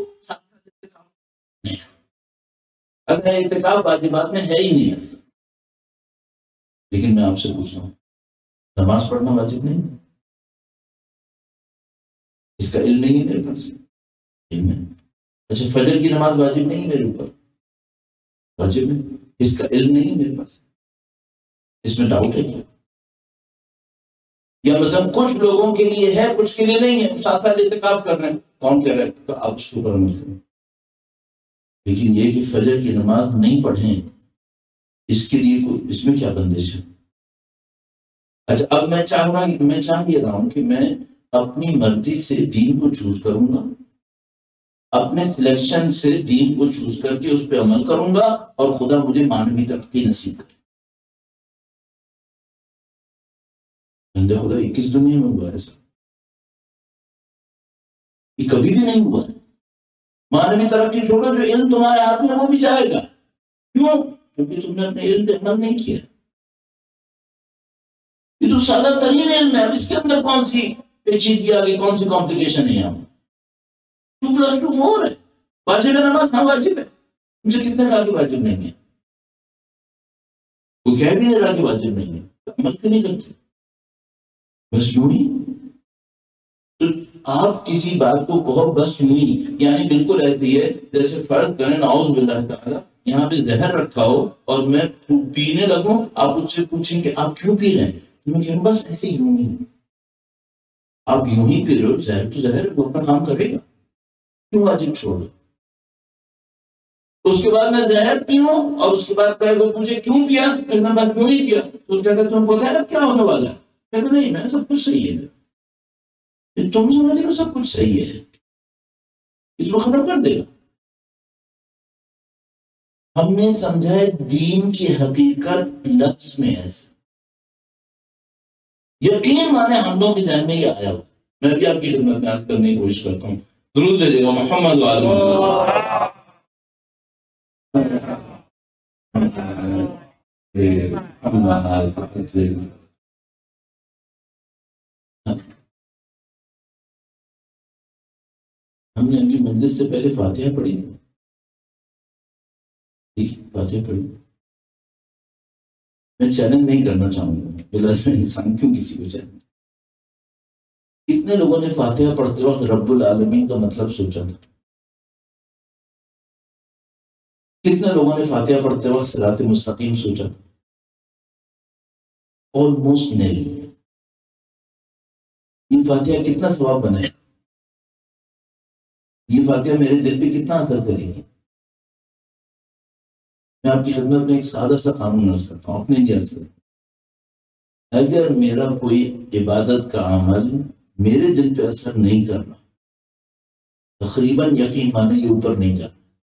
اصل اعتکاف واجبات میں ہے ہی نہیں اصل. لیکن میں آپ سے پوچھ رہا ہوں، نماز پڑھنا واجب نہیں؟ اس کا علم نہیں ہے میرے پاس؟ علم ہے. اچھا فجر کی نماز واجب نہیں ہے میرے اوپر؟ واجب ہے. اس کا علم نہیں ہے میرے پاس؟ اس میں ڈاؤٹ ہے کیا؟ یا مثلا کچھ لوگوں کے لیے ہے کچھ کے لیے نہیں ہے، ساتھ ساتھ اعتکاف کر رہے ہیں، کون کہہ رہا ہے کہ آپ اس کے اوپر عمل کریں؟ لیکن یہ کہ فجر کی نماز نہیں پڑھیں، اس کے لیے کوئی اس میں کیا بندش ہے؟ اچھا اب میں چاہ یہ رہا ہوں کہ میں اپنی مرضی سے دین کو چوز کروں گا، اپنے سلیکشن سے دین کو چوز کر کے اس پہ عمل کروں گا، اور خدا مجھے مانوی ترقی نصیب کرے. بندے خدا یہ کس دنیا میں ہوا ہے سر؟ یہ کبھی بھی نہیں ہوا ہے. مانوی ترقی چھوڑو، جو علم تمہارے ہاتھ میں وہ بھی جائے گا. کیوں؟ کیونکہ تم نے اپنے علم پہ عمل نہیں کیا. یہ تو سادہ ترین علم ہے، اب اس کے اندر کون سی پیچیدگی آ گئی، کون سی کمپلیکیشن ہے؟ یہاں 2+2 4 ہے. واجب ہے نماز؟ ہاں واجب ہے. مجھے کس نے کہا کہ واجب نہیں ہے؟ وہ کہہ بھی نہیں رہا کہ واجب نہیں ہے، عمل کیوں نہیں کرتے؟ بس یوں ہی. آپ کسی بات کو کہو بس یوں ہی، یعنی بالکل ایسی ہے جیسے فرض کریں نعوذ باللہ تعالی یہاں پہ زہر رکھا ہو اور میں پینے لگوں، آپ مجھ سے پوچھیں کہ آپ کیوں پی رہے ہیں، میں کہوں بس ایسے یوں ہی. آپ یوں ہی پی رہے ہو، زہر تو زہر وہ اپنا کام کرے گا، کیوں واجب چھوڑ دو؟ اس کے بعد میں زہر پیوں اور اس کے بعد وہ پوچھے کیوں پیا، میں بس کیوں ہی پیا، تو کہتا تم پتا ہے کیا ہونے والا ہے؟ کہتا نہیں میں سب کچھ صحیح ہے. تم سمجھ لو سب کچھ صحیح ہے، اس کو ختم کر دے گا. ہم نے سمجھا ہے دین کی حقیقت لفظ میں ایسے یقین مانے ہم لوگ کے ذہن میں یہ آیا ہو. میں بھی آپ کی خدمت میں عرض کرنے کی کوشش کرتا ہوں، درود دے گا محمد وعلی محمد. ہم نے اپنی مجلس سے پہلے فاتحہ پڑھی تھی، فاتحہ پڑھی. میں چیلنج نہیں کرنا چاہوں گا، بلا انسان کیوں کسی کو چیلنج. کتنے لوگوں نے فاتحہ پڑھتے وقت رب العالمین کا مطلب سوچا تھا؟ کتنے لوگوں نے فاتحہ پڑھتے وقت صراط مستقیم سوچا تھا؟ آلموسٹ نہیں. یہ فاتحہ کتنا ثواب بنائے، یہ فاتحہ میرے دل پہ کتنا اثر کرے گی؟ میں آپ کی خدمت میں ایک سادہ سا قانون عرض کرتا ہوں، اپنے لیے عرض کرتا ہوں. اگر میرا کوئی عبادت کا عمل میرے دل پہ اثر نہیں کر رہا، تقریباً یقین مانے یہ اوپر نہیں جاتا.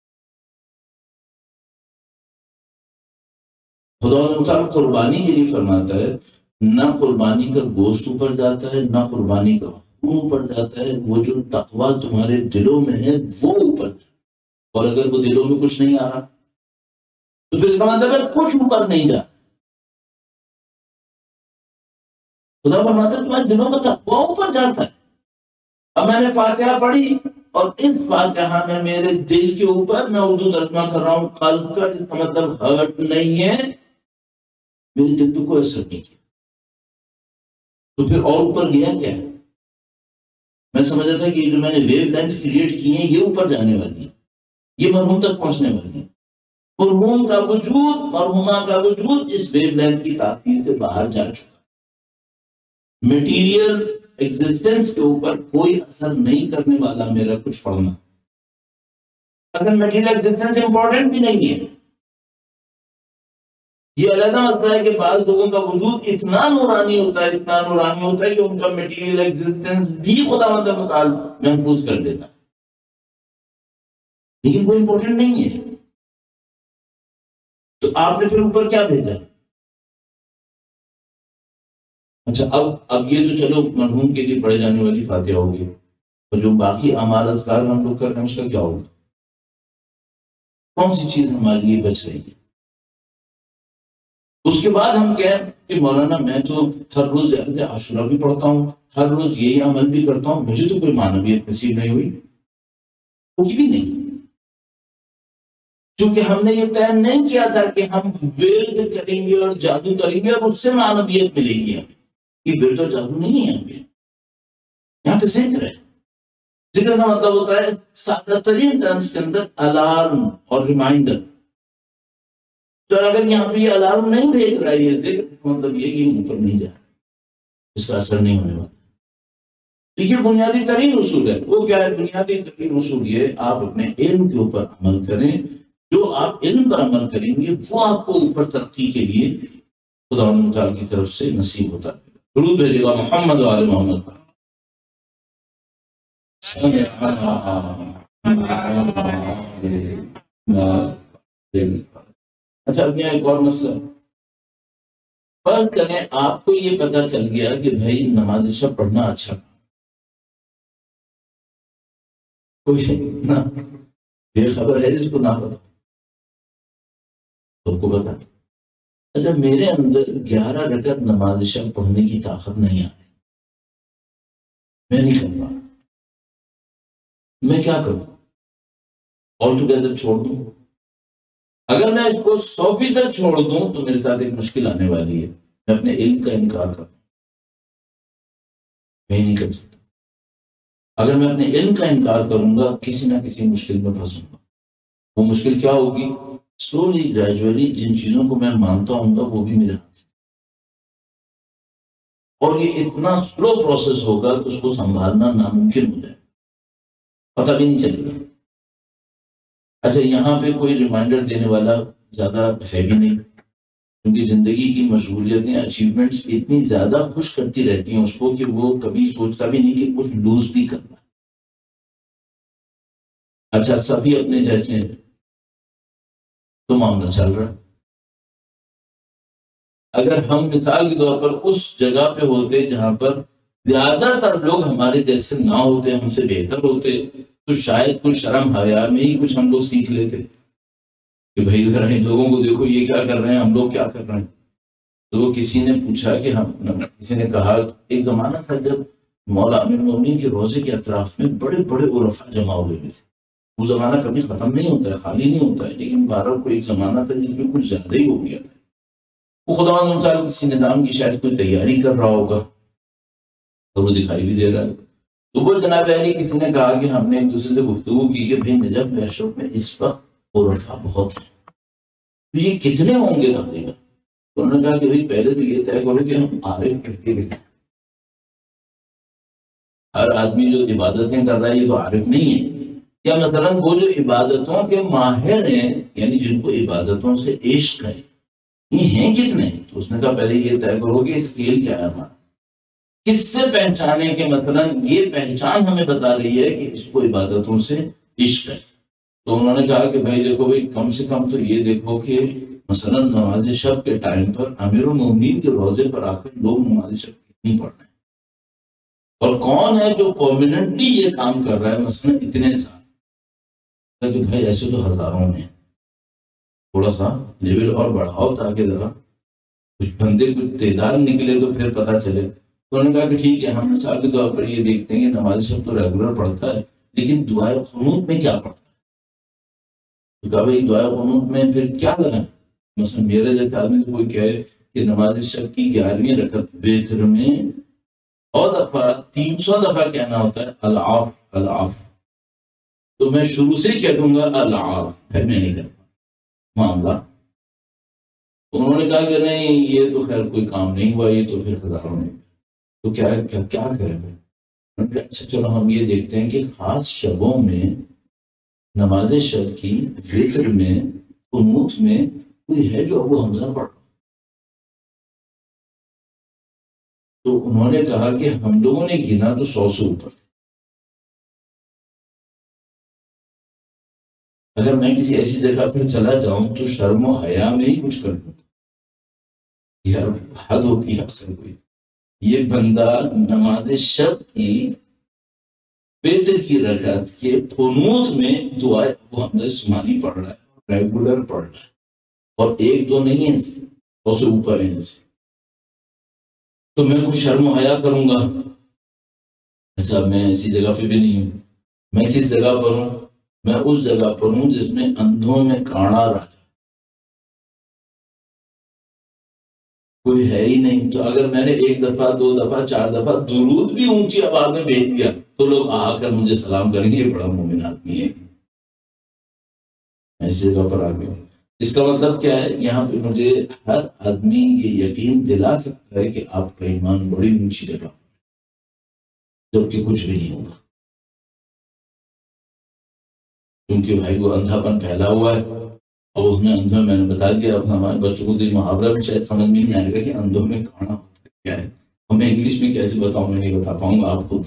خدا تعالیٰ قربانی کے لیے فرماتا ہے نہ قربانی کا گوشت اوپر جاتا ہے نہ قربانی کا خون اوپر جاتا ہے، وہ جو تقویٰ تمہارے دلوں میں ہے وہ اوپر جاتا ہے. اور اگر وہ دلوں میں کچھ نہیں آ رہا تو پھر اس کا مطلب ہے کچھ اوپر نہیں جا. خدا فرماتا ہے تمہارے دلوں کا تقویٰ اوپر جاتا ہے. اب میں نے فاتحہ پڑھی اور اس فاتحہ میں میرے دل کے اوپر، میں اردو ترجمہ کر رہا ہوں قلب کا، جس کا مطلب ہرٹ نہیں ہے، میرے دل پہ کوئی اثر نہیں کیا. تو پھر اور اوپر گیا کیا ہے؟ میں سمجھا تھا کہ جو میں نے ویو لینس کریٹ کی ہیں یہ اوپر جانے والی ہیں، یہ مرحوم تک پہنچنے والی ہیں. مرحوم کا وجود، مرحومہ کا وجود اس ویو لینتھ کی تاثیر سے باہر جا چکا. میٹیریل ایگزسٹنس کے اوپر کوئی اثر نہیں کرنے والا میرا کچھ پڑھنا. اصل میٹیریل ایگزسٹنس امپورٹنٹ بھی نہیں ہے. یہ علیحدہ مسئلہ ہے کہ بعض لوگوں کا وجود اتنا نورانی ہوتا ہے، اتنا نورانی ہوتا ہے کہ ان کا میٹیریل ایگزسٹنس بھی خداوند متعال محفوظ کر دیتا، لیکن وہ امپورٹنٹ نہیں ہے. تو آپ نے پھر اوپر کیا بھیجا؟ اچھا اب یہ تو چلو مرحوم کے لیے پڑھے جانے والی فاتحہ ہوگی، تو جو باقی اعمال اذکار ہم لوگ کر رہے ہیں اس کا کیا ہوگا؟ کون سی چیز ہمارے لیے بچ رہی ہے؟ اس کے بعد ہم کہیں کہ مولانا میں تو ہر روز زیادہ عاشورہ بھی پڑھتا ہوں، ہر روز یہی عمل بھی کرتا ہوں، مجھے تو کوئی معنویت نصیب نہیں ہوئی. کچھ بھی نہیں، کیونکہ ہم نے یہ طے نہیں کیا تھا کہ ہم ورد کریں گے اور جادو کریں گے اور اس سے معنویت ملے گی. ہمیں یہ ورد اور جادو نہیں ہے. یہاں پہ ذکر ہے. ذکر کا مطلب ہوتا ہے سادہ ترین ٹرمز کے اندر الارم اور ریمائنڈر. تو اگر یہاں پہ یہ الارم نہیں بھیج رہا ہے یہ ذکر، اس کا مطلب یہ اوپر نہیں جا رہا، اس کا اثر نہیں ہونے والا. تو یہ بنیادی ترین اصول ہے. وہ کیا ہے بنیادی ترین اصول؟ یہ آپ اپنے علم کے اوپر عمل کریں. جو آپ علم پر عمل کریں گے وہ آپ کو اوپر ترقی کے لیے خدا متعال کی طرف سے نصیب ہوتا ہے. درود بھیجے گا محمد و آل محمد. اچھا اب یہاں ایک اور مسئلہ. فرض کریں آپ کو یہ پتا چل گیا کہ بھائی نماز شب پڑھنا اچھا، کوئی نہ یہ خبر ہے جس کو نہ پتا تو کو بتا. اچھا میرے اندر 11 رکعت نماز شب پڑھنے کی طاقت نہیں آ رہی، میں نہیں کر پا، میں کیا کروں؟ آل ٹوگیدر چھوڑ دوں؟ اگر میں اس کو 100% چھوڑ دوں تو میرے ساتھ ایک مشکل آنے والی ہے. میں اپنے علم کا انکار کروں، میں نہیں کر سکتا. اگر میں اپنے علم کا انکار کروں گا کسی نہ کسی مشکل میں پھنسوں گا. وہ مشکل کیا ہوگی؟ سلولی گریجولی جن چیزوں کو میں مانتا ہوں گا وہ بھی میرے ہاتھ سے، اور یہ اتنا سلو پروسیس ہوگا کہ اس کو سنبھالنا ناممکن ہو جائے، پتہ بھی نہیں چلے گا. اچھا یہاں پہ کوئی ریمائنڈر دینے والا زیادہ ہے بھی نہیں، کیونکہ زندگی کی مشغولیتیں اچیومنٹس اتنی زیادہ خوش کرتی رہتی ہیں اس کو کہ وہ کبھی سوچتا بھی نہیں کہ کچھ لوز بھی کرنا. اچھا سبھی اپنے جیسے ہیں تو معاملہ چل رہا ہے. اگر ہم مثال کے طور پر اس جگہ پہ ہوتے جہاں پر زیادہ تر لوگ ہمارے جیسے نہ ہوتے، ہم سے بہتر ہوتے، تو شاید کچھ شرم حیا میں ہی کچھ ہم لوگ سیکھ لیتے کہ بھائی ذرا ان لوگوں کو دیکھو یہ کیا کر رہے ہیں، ہم لوگ کیا کر رہے ہیں. تو کسی نے پوچھا کہ کسی نے کہا ایک زمانہ تھا جب مولا امیر المومنین کے روزے کے اطراف میں بڑے بڑے عرفاء جمع ہوئے تھے. وہ زمانہ کبھی ختم نہیں ہوتا ہے، خالی نہیں ہوتا ہے، لیکن بارہ کو ایک زمانہ تھا جس میں کچھ زیادہ ہی ہو گیا تھا. وہ خداوند متعال کسی نظام کی شاید کوئی تیاری کر رہا ہوگا تو وہ دکھائی بھی دے رہا ہے. تو وہ جناب علی کسی نے کہا کہ ہم نے ایک دوسرے سے گفتگو کی کہ بھائی نجف میں اشرف میں اس وقت عرفاء بہت ہیں، تو یہ کتنے ہوں گے تقریباً؟ تو انہوں نے کہا کہ بھائی پہلے تو یہ طے کرو کہ ہم عارف کہتے ہیں. ہر آدمی جو عبادتیں کر رہا ہے یہ تو عارف نہیں ہے. یا مثلا وہ جو عبادتوں کے ماہر ہیں یعنی جن کو عبادتوں سے عشق ہے یہ ہیں کتنے؟ تو اس نے کہا پہلے یہ طے کرو کہ اسکیل کیا ہے ہمارا، کس سے پہچانے کے مثلا یہ پہچان ہمیں بتا رہی ہے کہ اس کو عبادتوں سے عشق ہے. تو انہوں نے کہا کہ بھائی دیکھو بھائی کم سے کم تو یہ دیکھو کہ مثلا نماز شب کے ٹائم پر امیر المومنین کے روزے پر آ کر لوگ نماز شب کتنی پڑھ رہے ہیں، اور کون ہے جو پرماننٹلی یہ کام کر رہا ہے مثلا اتنے سال. کہ بھائی ایسے تو ہزاروں میں، تھوڑا سا لیول اور بڑھاؤ تاکہ ذرا کچھ بندے کچھ تعداد نکلے تو پھر پتہ چلے. تو انہوں نے کہا کہ ٹھیک ہے ہم مثال کے طور پر یہ دیکھتے ہیں کہ نماز شب تو ریگولر پڑھتا ہے لیکن دعائے قنوت میں کیا پڑھتا ہے. تو کہا بھائی دعائے قنوت میں پھر کیا کریں؟ مثلا میرے جیسے آدمی کوئی کہے کہ نماز شب کی 11ویں رکعت وتر میں اور دفعہ 300 دفعہ کہنا ہوتا ہے العاف العاف، تو میں شروع سے کہہ دوں گا العاف ہے، میں نہیں کرتا معاملہ۔ انہوں نے کہا کہ نہیں یہ تو خیر کوئی کام نہیں ہوا، یہ تو پھر ہزاروں نے، تو کیا کریں گے؟ اچھا چلو ہم یہ دیکھتے ہیں کہ خاص شبوں میں نماز شب کی وتر میں قنوت میں کوئی ہے جو ابو حمزہ پڑھ، تو انہوں نے کہا کہ ہم لوگوں نے گنا تو 100 سے اوپر، اگر میں کسی ایسی جگہ پر چلا جاؤں تو شرم و حیا میں ہی کچھ کر دوں، یار حد ہوتی ہے اکثر کوئی، یہ بندہ نماز شب کی وتر کی رکعت کے قنوت میں دعائے ابو حمزہ اسماعیلی پڑھ رہا ہے، ریگولر پڑھ رہا ہے، اور ایک دو نہیں ہے، 100 سے اوپر ہیں اسے، تو میں کچھ شرم و حیا کروں گا؟ اچھا میں ایسی جگہ پہ بھی نہیں ہوں، میں کس جگہ پر ہوں؟ میں اس جگہ پر ہوں جس میں اندھوں میں کاڑا راجا، کوئی ہے ہی نہیں، تو اگر میں نے 1 دفعہ 2 دفعہ 4 دفعہ درود بھی اونچی آواز میں بھیج دیا تو لوگ آ کر مجھے سلام کریں گے یہ بڑا مومن آدمی ہے، میں اس جگہ پر آ گیا۔ اس کا مطلب کیا ہے؟ یہاں پہ مجھے ہر آدمی یہ یقین دلا سکتا ہے کہ آپ کا ایمان بڑی اونچی جگہ، جبکہ کچھ بھی نہیں ہوگا، کیونکہ بھائی وہ اندھا پن پھیلا ہوا ہے، اور اس میں اندھوں میں نے بتا دیا، اب ہمارے بچوں کو تو محاورہ بھی شاید سمجھ میں نہیں آئے گا کہ اندھوں میں کھانا ہوتا ہے کیا ہے، ہمیں انگلش میں کیسے بتاؤں، میں نہیں بتا پاؤں گا، آپ خود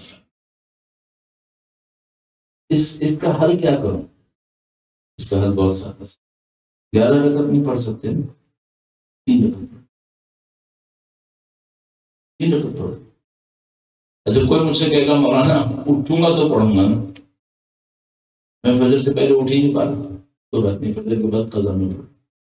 اس کا حل کیا کروں؟ اس کا حل بہت سادہ، 11 رکعت نہیں پڑھ سکتے، 3 رکعت پڑھو۔ اچھا کوئی مجھ سے کہے گا مولانا اٹھوں گا تو پڑھوں گا نا، میں فجر سے پہلے اٹھ ہی نہیں پا رہا، تو بات نہیں، فجر کے بعد قضا میں پڑھو،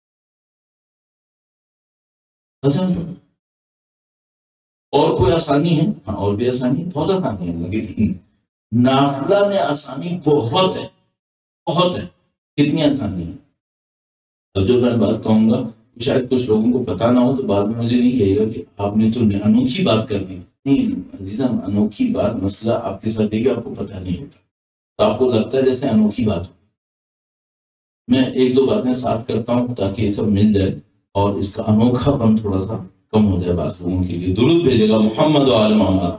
قضا میں پڑھو۔ اور کوئی آسانی ہے؟ ہاں اور بھی آسانی، بہت آسانی ہے، لیکن نافلہ میں آسانی بہت ہے، بہت ہے، کتنی آسانی ہے۔ اب جو میں بات کہوں گا شاید کچھ لوگوں کو پتا نہ ہو تو بعد میں مجھے نہیں کہے گا کہ آپ نے تو انوکھی بات کر دی، نہیں عزیزم، انوکھی بات مسئلہ آپ کے ساتھ ہے کہ آپ کو پتا نہیں ہوتا، تو آپ کو لگتا ہے جیسے انوکھی بات ہو۔ میں 1-2 باتیں ساتھ کرتا ہوں تاکہ یہ سب مل جائے اور اس کا انوکھا پن تھوڑا سا کم ہو جائے بعض لوگوں کے لیے۔ درود بھیجے گا محمد و آل محمد۔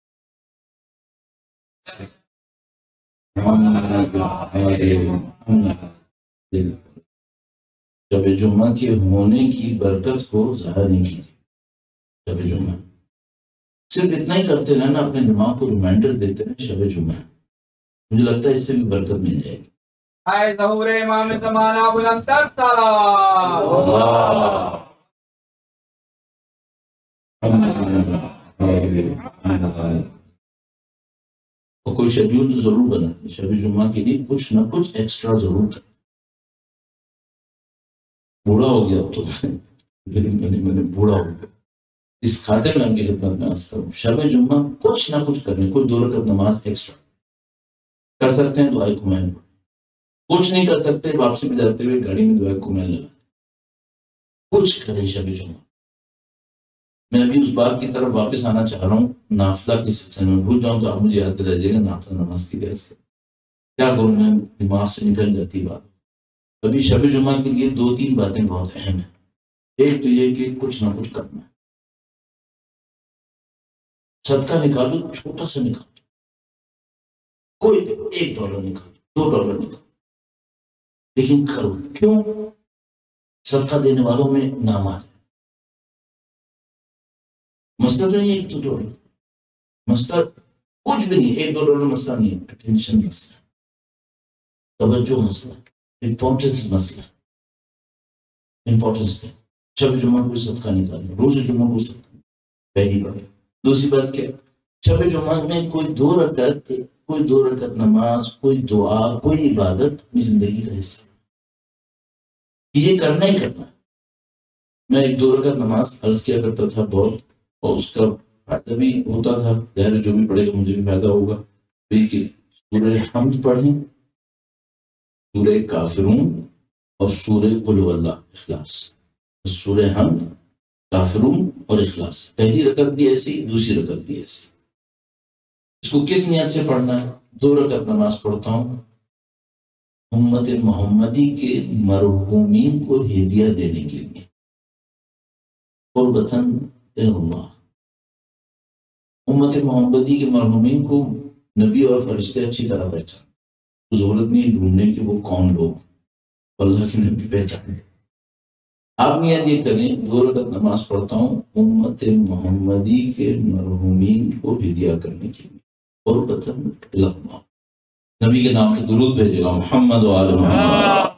شب جمعہ کے ہونے کی برکت کو ظاہر نہیں کی، شب جمعہ صرف اتنا ہی کرتے رہنا، اپنے دماغ کو ریمائنڈر دیتے رہے شب جمعہ، مجھے لگتا ہے اس سے بھی برکت مل جائے گی۔ اے ظہور امام زمانہ بلند تر صلوات۔ اور کوئی شیڈیول تو ضرور بنا شب جمعہ کے لیے، کچھ نہ کچھ ایکسٹرا ضرور کر۔ بوڑھا ہو گیا اب تو میں بوڑھا ہو گیا، اس خاطر میں آپ کی خدمت میں عرض کروں، شب جمعہ کچھ نہ کچھ کرنے، کوئی 2 رکعت نماز ایکسٹرا کر سکتے ہیں، دعائے کمائن، کچھ نہیں کر سکتے واپسی میں جاتے ہوئے گاڑی میں دعائے کمائن لگا، کچھ کریں شب جمعہ۔ میں ابھی اس بات کی طرف واپس آنا چاہ رہا ہوں، نافلہ کے سلسلے میں بھول جاؤں تو آپ مجھے یاد دلا دیجیے گا، نافلہ نماز کی وجہ سے کیا کروں، میں دماغ سے نکل جاتی بات۔ ابھی شب جمعہ کے لیے 2-3 باتیں بہت اہم ہیں۔ ایک تو یہ کہ کچھ نہ کچھ کرنا ہے، صدقہ نکالو، چھوٹا سا نکالو، کوئی $1 نکالو، $2 نکالو، لیکن کرو، کیوں؟ صدقہ دینے والوں میں نام آ جائے۔ مسئلہ نہیں ہے $1-2، مسئلہ کچھ بھی نہیں، $1-2 مسئلہ نہیں ہے، اٹینشن مسئلہ، توجہ مسئلہ، امپورٹنس مسئلہ، امپورٹنس ہے۔ شب جمعہ کو صدقہ نکالنا، روز جمعہ کو صدقہ، پہلی بات۔ دوسری بات کیا؟ شب جمعہ میں کوئی 2 رکعت نماز، کوئی دعا، کوئی عبادت اپنی زندگی کا حصہ، یہ کرنا ہی کرنا ہے۔ میں 1-2 رکعت نماز عرض کیا کرتا تھا بہت، اور اس کا فائدہ بھی ہوتا تھا، ظاہر جو بھی پڑھے گا مجھے بھی فائدہ ہوگا، لیکن سورہ حمد پڑھیں، سورہ کافرون اور سورہ قل هو اللہ اخلاص، سورہ حمد کافرون اور اخلاص، پہلی رکعت بھی ایسی، دوسری رکعت بھی ایسی۔ اس کو کس نیت سے پڑھنا ہے؟ 2 رکعت نماز پڑھتا ہوں امت محمدی کے مرحومین کو ہدیہ دینے کے لیے، قربتاً الی اللہ۔ امت محمدی کے مرحومین کو نبی اور فرشتے اچھی طرح پہچان، ضرورت نہیں ڈھونڈنے کہ وہ کون لوگ، اللہ کے نبی پہچان۔ آپ نیت یہ کریں 2 رکعت نماز پڑھتا ہوں امت محمدی کے مرحومین کو ہدیہ کرنے کے لیے، قربتاً الی اللہ۔ نبی کے نام پہ درود بھیجے گا، محمد و آل محمد۔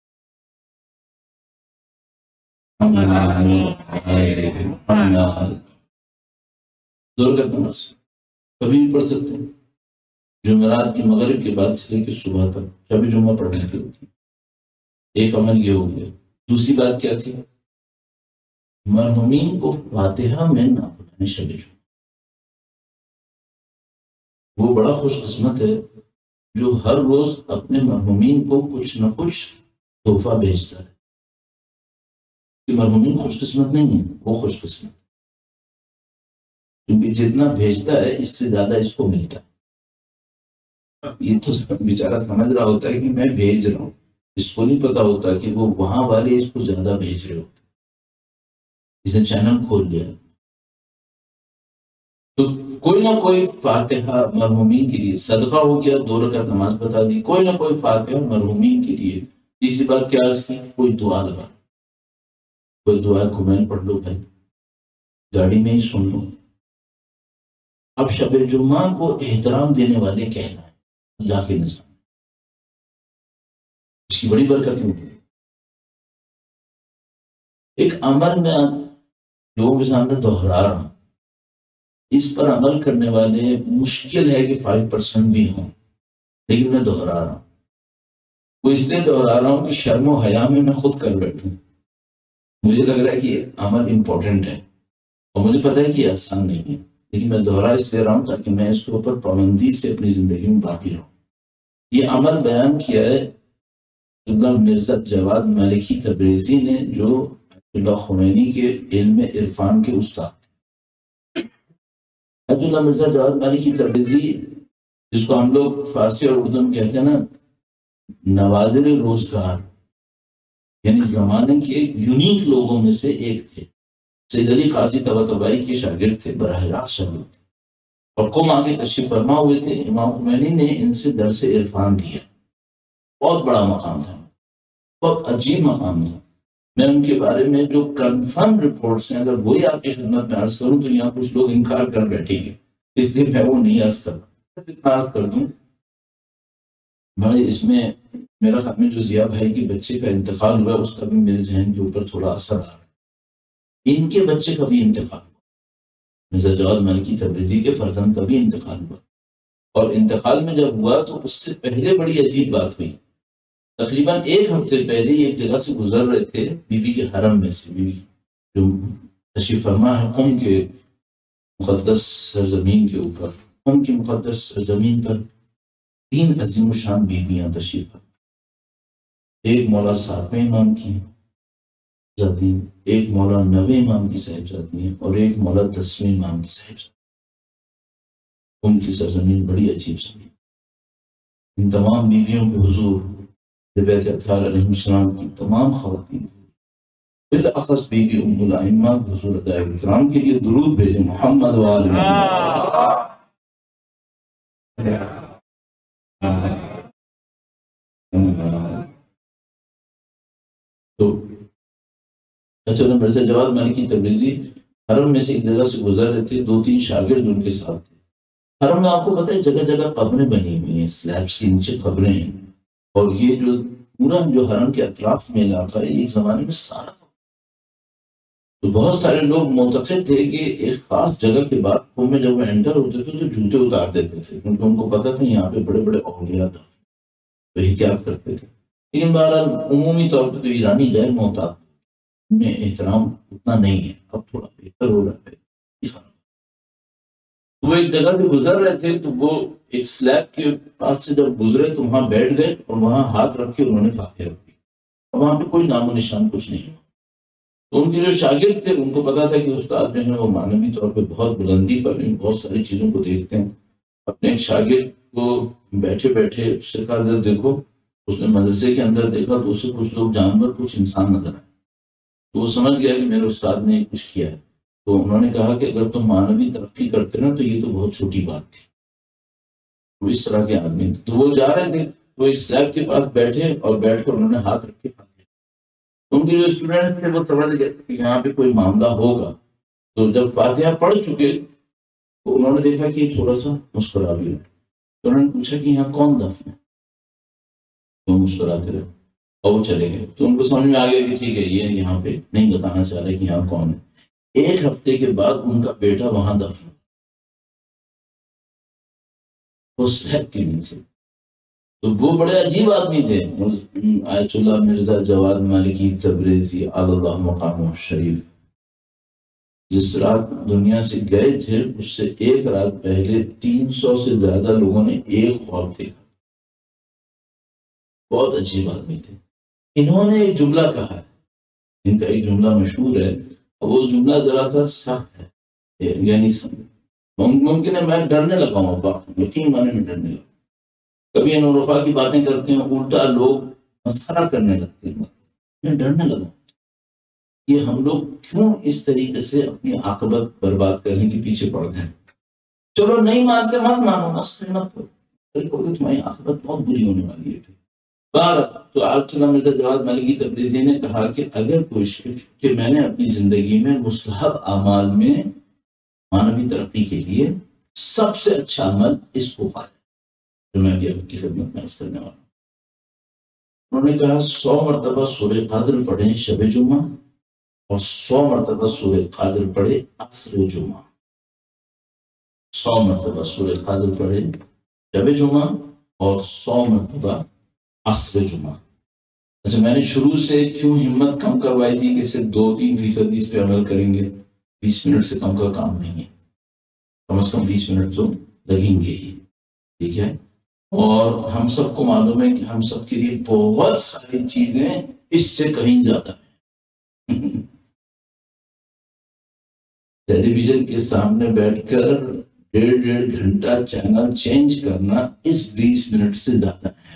2 رکعت نماز کبھی بھی پڑھ سکتے ہیں، جمعرات کی مغرب کے بعد سے لے کے صبح تک جب جمعہ پڑھنے کی ہوتی ہے۔ ایک عمل یہ ہو گیا۔ دوسری بات کیا تھی؟ مرحومین کو فاتحہ میں نہ پڑھنے شب جمعہ۔ وہ بڑا خوش قسمت ہے جو ہر روز اپنے مرحومین کو کچھ نہ کچھ تحفہ بھیجتا ہے۔ کہ مرحومین خوش قسمت نہیں ہیں، وہ خوش قسمت، کیونکہ جتنا بھیجتا ہے اس سے زیادہ اس کو ملتا ہے۔ یہ تو بیچارہ سمجھ رہا ہوتا ہے کہ میں بھیج رہا ہوں، اس کو نہیں پتا ہوتا کہ وہ وہاں والے اس کو زیادہ بھیج رہے ہوتے، اس نے چینل کھول لیا۔ تو کوئی نہ کوئی فاتحہ مرحومین کے لیے، صدقہ ہو گیا، 2 رکعت نماز بتا دی، کوئی نہ کوئی فاتحہ مرحومین کے لیے۔ تیسری بات کیا عرض کی؟ کوئی دعا لگا، کوئی دعا کمین پڑھ لو بھائی، گاڑی میں ہی سن لو۔ اب شب جمعہ کو احترام دینے والے کہنا ہے اللہ کے نظام، اس کی بڑی برکت ہوتی ہے۔ ایک عمل میں لوگوں کے سامنے دہرا رہا ہوں، اس پر عمل کرنے والے مشکل ہے کہ 5% بھی ہوں، لیکن میں دہرا رہا ہوں۔ وہ اس لیے دہرا رہا ہوں کہ شرم و حیا میں خود کر بیٹھوں۔ مجھے لگ رہا ہے کہ یہ عمل امپورٹنٹ ہے اور مجھے پتا ہے کہ یہ آسان نہیں ہے، لیکن میں دوہرا اس لیے رہا ہوں تاکہ میں اس کے اوپر پابندی سے اپنی زندگی میں باقی رہوں۔ یہ عمل بیان کیا ہے اللہ مرزا جواد مالکی تبریزی نے، جو اللہ خمینی کے علم عرفان کے استاد تھے۔ اللہ مرزا جواد مالکی تبریزی، جس کو ہم لوگ فارسی اور اردو میں کہتے ہیں نا نوادر روزگار، یعنی زمانے کے یونیک لوگوں میں سے ایک تھے۔ سید علی قاضی طباطبائی کے شاگرد تھے، براہ راست شاگرد تھے، اور قم آگے تشریف فرما ہوئے تھے۔ امام خمینی نے ان سے درس عرفان دیا، بہت بڑا مقام تھا، بہت عجیب مقام تھا۔ میں ان کے بارے میں جو کنفرم رپورٹس ہیں اگر وہی آپ کی خدمت میں عرض کروں تو یہاں کچھ لوگ انکار کر بیٹھیں گے، اس لیے میں وہ نہیں عرض کرتا، اتنا عرض کر دوں۔ بھائی اس میں میرا خط میں جو ضیاء بھائی کے بچے کا انتقال ہوا اس کا بھی میرے ذہن کے اوپر تھوڑا اثر آ رہا ہے۔ ان کے بچے کا بھی انتقال ہوا، مرزا جواد مالکی تبریزی کے فرزند کا بھی انتقال ہوا، اور انتقال میں جب ہوا تو اس سے پہلے بڑی عجیب بات ہوئی۔ تقریباً 1 ہفتے پہلے ایک جگہ سے گزر رہے تھے، بی بی کے حرم میں سے، بی بی جو تشریف فرما ہے قم کے مقدس سرزمین کے اوپر، قم کی مقدس سرزمین پر 3 عظیم الشان بیویاں تشریف فرما، ایک مولا 7ویں امام کی صاحبزادی، ایک مولا 9ویں امام کی صاحبزادی ہیں، اور ایک مولا 10ویں امام کی صاحبزادی۔ قم کی سرزمین بڑی عجیب زمین۔ ان تمام بیویوں کے حضور بیت اطہار علیہ السلام کی تمام خواتین بالاخص بیوی ام الائمہ حضور ادائے احترام کے لیے درود بھیجیں، محمد و آل محمد۔ تو اچھا مرزا جواد مالکی تبریزی حرم میں سے ایک جگہ سے گزر رہے تھے، 2-3 شاگرد ان کے ساتھ تھے۔ حرم میں آپ کو پتہ ہے جگہ جگہ قبریں بنی ہوئی ہیں، سلیبس کے نیچے قبریں ہیں، اور یہ جو پورا جو حرم کے اطراف میں علاقہ ہے ایک زمانے میں سارا، تو بہت سارے لوگ معتقد تھے کہ ایک خاص جگہ کے بعد قم میں جب وہ انٹر ہوتے تھے تو جوتے اتار دیتے تھے، کیونکہ ان کو پتہ تھا یہاں پہ بڑے بڑے اولیاء تھے، تو احتیاط کرتے تھے۔ لیکن بہرحال عمومی طور پہ تو ایرانی غیر محتاط میں احترام اتنا نہیں ہے، اب تھوڑا بہتر ہو رہا ہے۔ وہ ایک جگہ سے گزر رہے تھے تو وہ ایک سلیب کے پاس سے جب گزرے تو وہاں بیٹھ گئے اور وہاں ہاتھ رکھ کے انہوں نے فاتحہ کی، اور وہاں پہ کوئی نام و نشان کچھ نہیں۔ تو ان کے جو شاگرد تھے ان کو پتا تھا کہ استاد جو ہے وہ معنوی طور پہ بہت بلندی پر بہت ساری چیزوں کو دیکھتے ہیں. اپنے شاگرد کو بیٹھے بیٹھے اس سے کہا دیکھو، اس نے مدرسے کے اندر دیکھا تو اسے کچھ لوگ جانور کچھ انسان نظر آئے. تو وہ سمجھ گیا کہ میرے استاد نے کچھ کیا ہے. تو انہوں نے کہا کہ اگر تم معنوی ترقی کرتے نا تو یہ تو بہت چھوٹی بات تھی. وہ اس طرح کے آدمی تھے. تو وہ جا رہے تھے، وہ ایک سلیب کے پاس بیٹھے اور بیٹھ کر انہوں نے ہاتھ رکھ کے ان کے جو اسٹوڈنٹ تھے وہ سمجھ گئے کہ یہاں پہ کوئی معاملہ ہوگا. تو جب فاتحہ پڑھ چکے تو انہوں نے دیکھا کہ تھوڑا سا مسکرا بھی رہے. تو انہوں نے پوچھا کہ یہاں کون دفن ہے؟ تو مسکراتے رہے اور وہ چلے گئے. تو ان کو سمجھ میں آ گیا کہ ٹھیک ہے یہ یہاں پہ نہیں بتانا چاہ رہے کہ یہاں کون ہے. ایک ہفتے کے بعد ان کا بیٹا وہاں دفن وہ سلیب کے نیچے. تو وہ بڑے عجیب آدمی تھے، آیت اللہ مرزا جواد مالکی تبریزی علی اللہ مقامہ شریف. جس رات دنیا سے گئے تھے اس سے ایک رات پہلے 300 سے زیادہ لوگوں نے ایک خواب دیکھا. بہت عجیب آدمی تھے. انہوں نے ایک جملہ کہا ہے، ان کا ایک جملہ مشہور ہے، وہ جملہ ذرا سا سخت ہے، یعنی ممکن ہے میں ڈرنے لگا ہوں، یقین مانے میں ڈرنے لگا. کبھی ان عرفا کی باتیں کرتے ہیں الٹا لوگ مسخرہ کرنے لگتے ہیں. میں ڈرنے لگا کہ ہم لوگ کیوں اس طریقے سے اپنی عاقبت برباد کرنے کے پیچھے پڑ گئے. چلو نہیں مانتے مت مانو، مسخرے مت کرو، تمہاری عاقبت بہت بری ہونے والی ہے. تو آیت اللہ مرزا جواد مالکی تبریزی نے کہا کہ اگر کوشش کہ میں نے اپنی زندگی میں مستحب اعمال میں معنوی ترقی کے لیے سب سے اچھا عمل اس کو پایا جو میں ابھی آپ کی خدمت میں عرض کرنے والا ہوں. انہوں نے کہا 100 مرتبہ سورہ قادر پڑھیں شب جمعہ اور 100 مرتبہ سورہ قادر پڑھے عصر جمعہ. 100 مرتبہ سورہ قادر پڑھے شب جمعہ اور 100 مرتبہ عصر جمعہ. اچھا میں نے شروع سے کیوں ہمت کم کروائی تھی کہ صرف 2-3% اس پہ عمل کریں گے. 20 منٹ سے کم کا کام نہیں ہے، کم از کم 20 منٹ تو لگیں گے ہی. ٹھیک ہے. اور ہم سب کو معلوم ہے کہ ہم سب کے لیے بہت ساری چیزیں اس سے کہیں زیادہ ہیں. ٹیلی ویژن کے سامنے بیٹھ کر 1.5 گھنٹہ چینل چینج کرنا اس 20 منٹ سے زیادہ ہے.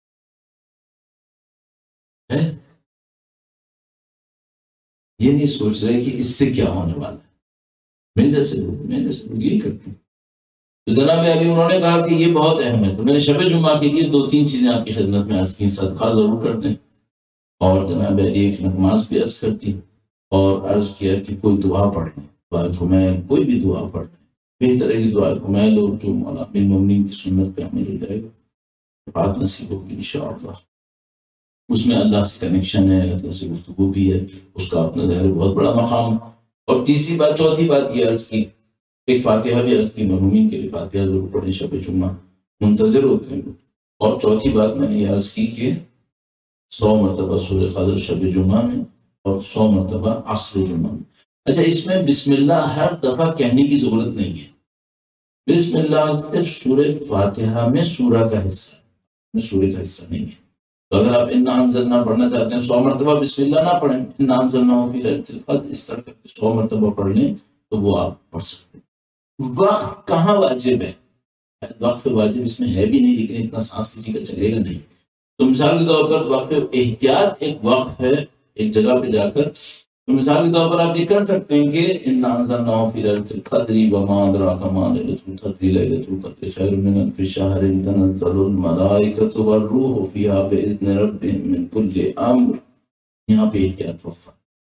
یہ نہیں سوچ رہے کہ اس سے کیا ہونے والا ہے. میں جیسے لوگ یہی کرتے ہیں. تو جناب علی انہوں نے کہا کہ یہ بہت اہم ہے. تو میں نے شب جمعہ کے لیے 2-3 چیزیں آپ کی خدمت میں عرض کی. صدقہ ضرور کر دیں، اور جناب علی ایک نماز بھی عرض کرتی اور عرض کیا کہ کوئی دعا پڑھ لیں، دعا کمیل، کوئی بھی دعا پڑھ لیں، بہتر ہے کہ دعا کمیل ہو تو مولا امین المومنین کی سنت پہ عمل ہو جائے گا، بات نصیب ہوگی انشاءاللہ. اس میں اللہ سے کنیکشن ہے، اللہ سے گفتگو بھی ہے، اس کا اپنا ظاہر بہت بڑا مقام. اور تیسری بات، چوتھی بات یہ عرض کی، ایک فاتحہ بھی عرض کی، مرحومین کے لیے فاتحہ ضرور پڑھیں، شب جمعہ منتظر ہوتے ہیں. اور چوتھی بات میں نے یہ عرض کی کہ 100 مرتبہ سورہ قدر شب جمعہ میں اور 100 مرتبہ عصر جمعہ میں. اچھا اس میں بسم اللہ ہر دفعہ کہنے کی ضرورت نہیں ہے. بسم اللہ صرف سورہ فاتحہ میں سورہ کا حصہ، سورہ کا حصہ نہیں ہے. تو اگر آپ انا انزلنا پڑھنا چاہتے ہیں 100 مرتبہ بسم اللہ نہ پڑھیں، انا انزلنا فی لیلۃ القدر اس طرح 100 مرتبہ پڑھ لیں تو وہ آپ پڑھ سکتے ہیں. وقت کہاں واجب ہے؟ وقت واجب اس میں ہے بھی نہیں، لیکن اتنا سانس کسی کا چلے گا نہیں. تو مثال کے طور پر وقت احتیاط ایک وقت ہے ایک جگہ پہ جا کر. تو مثال کے طور پر آپ یہ کر سکتے ہیں کہ انا انزلناہ فی لیلۃ القدر وما ادراک ما لیلۃ القدر لیلۃ القدر خیر من الف شہر تنزل الملائکۃ والروح فیہا باذن ربہم من کل امر. یہاں پہ احتیاط وقفہ.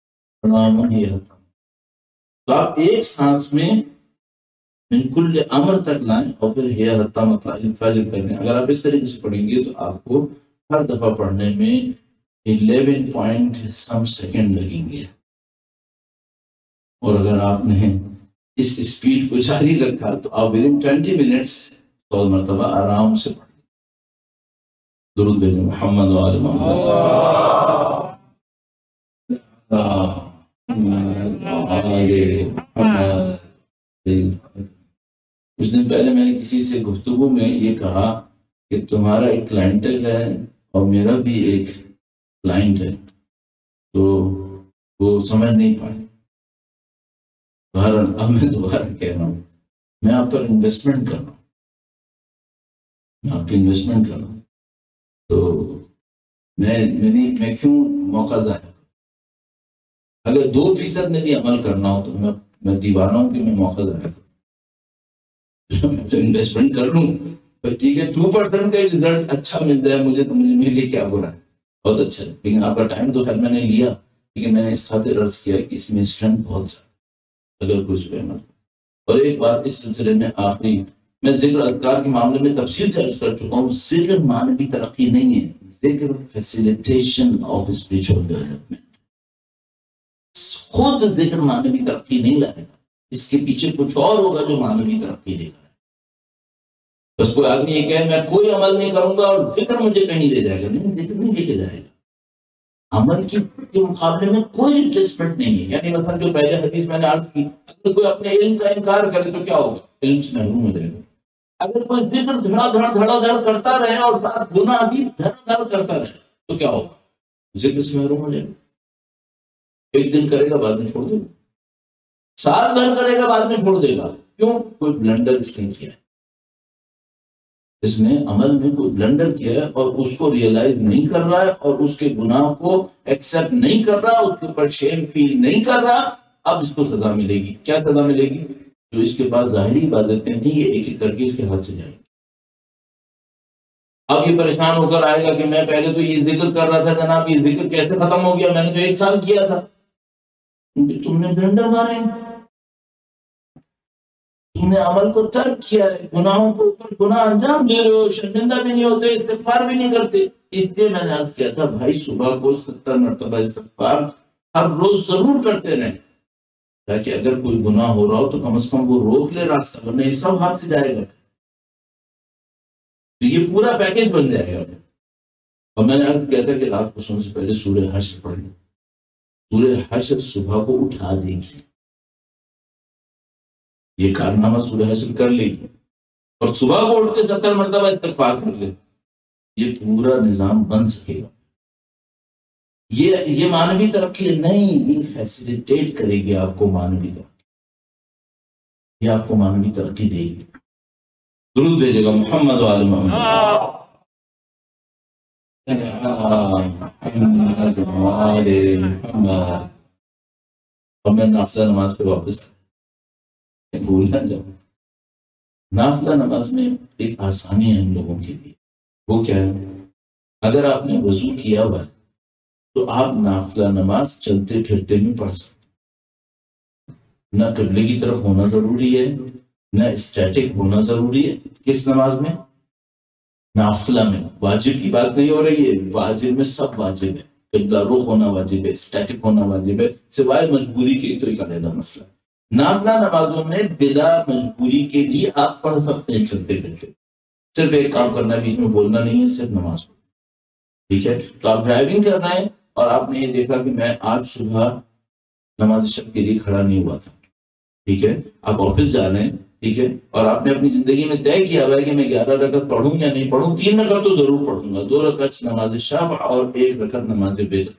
تو آپ ایک سانس میں من کل امر تک لائیں اور پھر ہے حتی مطلع الفجر کرنے. اگر آپ اس طریقے سے پڑھیں گے تو آپ کو ہر دفعہ پڑھنے میں 11 پوائنٹ سم سیکنڈ لگیں گے. اور اگر آپ نے اس اسپیڈ کو جاری رکھا تو آپ within 20 منٹس 100 مرتبہ آرام سے پڑھیں. درود بھیجیں محمد و آل محمد. کچھ دن پہلے میں نے کسی سے گفتگو میں یہ کہا کہ تمہارا ایک کلائنٹل ہے اور میرا بھی ایک کلائنٹ ہے. تو وہ سمجھ نہیں پائے. اب میں دوبارہ کہہ رہا ہوں، میں آپ پر انویسٹمنٹ کر رہا ہوں، میں آپ کی انویسٹمنٹ کر رہا ہوں، تو میں کیوں موقع ضائع کروں؟ اگر 2% میں بھی عمل کرنا ہو تو میں دیوانہ ہوں کہ میں موقع ضائع کروں. میں تو انویسٹمنٹ کر لوں، ٹھیک ہے 2% کا رزلٹ اچھا مل جائے مجھے تو مجھے میرے لیے کیا برا ہے، بہت اچھا ہے. لیکن آپ کا ٹائم تو خیر میں نے لیا، لیکن میں نے اس خاطر عرض کیا کہ اس میں اسٹرینتھ بہت زیادہ اگر کچھ پہ عمل. اور ایک بات اس سلسلے میں آخری، میں ذکر اذکار کے معاملے میں تفصیل سے عرض کر چکا ہوں، ذکر معنوی ترقی نہیں ہے، ذکر فیسیلیٹیشن آف اسپرچوئل ڈیولپمنٹ. خود ذکر معنوی ترقی نہیں لائے گا، اس کے پیچھے کچھ اور ہوگا جو معنوی ترقی دے گا. بس کوئی آدمی یہ کہے میں کوئی عمل نہیں کروں گا اور ذکر مجھے کہیں لے جائے گا، نہیں، ذکر نہیں لے کے جائے گا. عمل کے مقابلے میں کوئی ریسپیکٹ نہیں ہے. یعنی مثلا جو پہلے حدیث میں نے عرض کی، اگر کوئی اپنے علم کا انکار کرے تو کیا ہوگا؟ علم سے محروم ہو جائے گا. اگر کوئی ذکر دھڑا دھڑ کرتا رہے اور ساتھ گناہ بھی دھڑا دھڑ کرتا رہے تو کیا ہوگا؟ ذکر سے محروم ہو جائے گا. ایک دن کرے گا بعد میں چھوڑ دے گا، سال بھر کرے گا بعد میں چھوڑ دے گا. کیوں؟ کوئی بلنڈر اس نے کیا ہے، اس نے عمل میں کوئی بلنڈر کیا ہے اور اس کو ریئلائز نہیں کر رہا ہے اور اس کے گناہ کو ایکسپٹ نہیں کر رہا، اس کے اوپر شیم فیل نہیں کر رہا. اب اس کو سزا ملے گی. کیا سزا ملے گی؟ جو اس کے پاس ظاہری عبادتیں تھیں یہ ایک ایک کر کے اس کے ہاتھ سے جائیں گی. اب یہ پریشان ہو کر آئے گا کہ میں پہلے تو یہ ذکر کر رہا تھا جناب، یہ ذکر کیسے ختم ہو گیا؟ میں نے تو 1 سال کیا تھا. کیونکہ تم نے بلنڈر مارے، تم نے عمل کو ترک کیا ہے، گناہوں کو اوپر گناہ انجام دے رہے ہو، شرمندہ بھی نہیں ہوتے، استغفار بھی نہیں کرتے. اس لیے میں نے عرض کیا تھا بھائی صبح کو 70 مرتبہ استغفار ہر روز ضرور کرتے رہیں، تاکہ اگر کوئی گناہ ہو رہا ہو تو کم از کم وہ روک لے راستہ، ورنہ یہ سب ہاتھ سے جائے گا. تو یہ پورا پیکج بن جائے گا. اور میں نے عرض کیا تھا کہ رات کو سونے سے پہلے سورہ حشر پڑھ لیں. سورہ حشر صبح کو اٹھا دے گی. یہ کارنامہ سورہ حشر کر لے گی اور صبح کو اٹھ کے 70 مرتبہ استغفار کر لے، یہ پورا نظام بن سکے گا. یہ معنوی ترقی نہیں، یہ فیسیلیٹیٹ کرے گی آپ کو معنوی ترقی، یہ آپ کو معنوی ترقی دے گی. درود بھیجے گا محمد وآل محمد. اور میں نافلہ نماز پہ واپس بھولنا جاؤں. نافلہ نماز میں ایک آسانی ہے ہم لوگوں کے لیے. وہ کیا ہے؟ اگر آپ نے وضو کیا ہوا ہے تو آپ نافلہ نماز چلتے پھرتے میں پڑھ سکتے. نہ قبلے کی طرف ہونا ضروری ہے، نہ اسٹیٹک ہونا ضروری ہے. کس نماز میں؟ نافلہ میں. واجب کی بات نہیں ہو رہی ہے، واجب میں سب واجب ہے. قبلہ رخ ہونا واجب ہے، اسٹیٹک ہونا واجب ہے، سوائے مجبوری کے تو ایک علیحدہ مسئلہ. نافلہ نمازوں میں بلا مجبوری کے لیے آپ پڑھ سکتے ہیں چلتے پھرتے. صرف ایک کام کرنا ہے، بیچ میں بولنا نہیں ہے، صرف نماز پڑھ. ٹھیک ہے؟ تو آپ ڈرائیونگ کر رہے ہیں اور آپ نے یہ دیکھا کہ میں آج صبح نماز شب کے لیے کھڑا نہیں ہوا تھا. ٹھیک ہے؟ آپ آفس جا رہے ہیں، ٹھیک ہے، اور آپ نے اپنی زندگی میں طے کیا ہوا ہے کہ میں 11 رکعت پڑھوں یا نہیں پڑھوں. 3 رکعت تو ضرور پڑھوں گا، 2 رکعت نماز شب اور 1 رکعت نماز بیدر.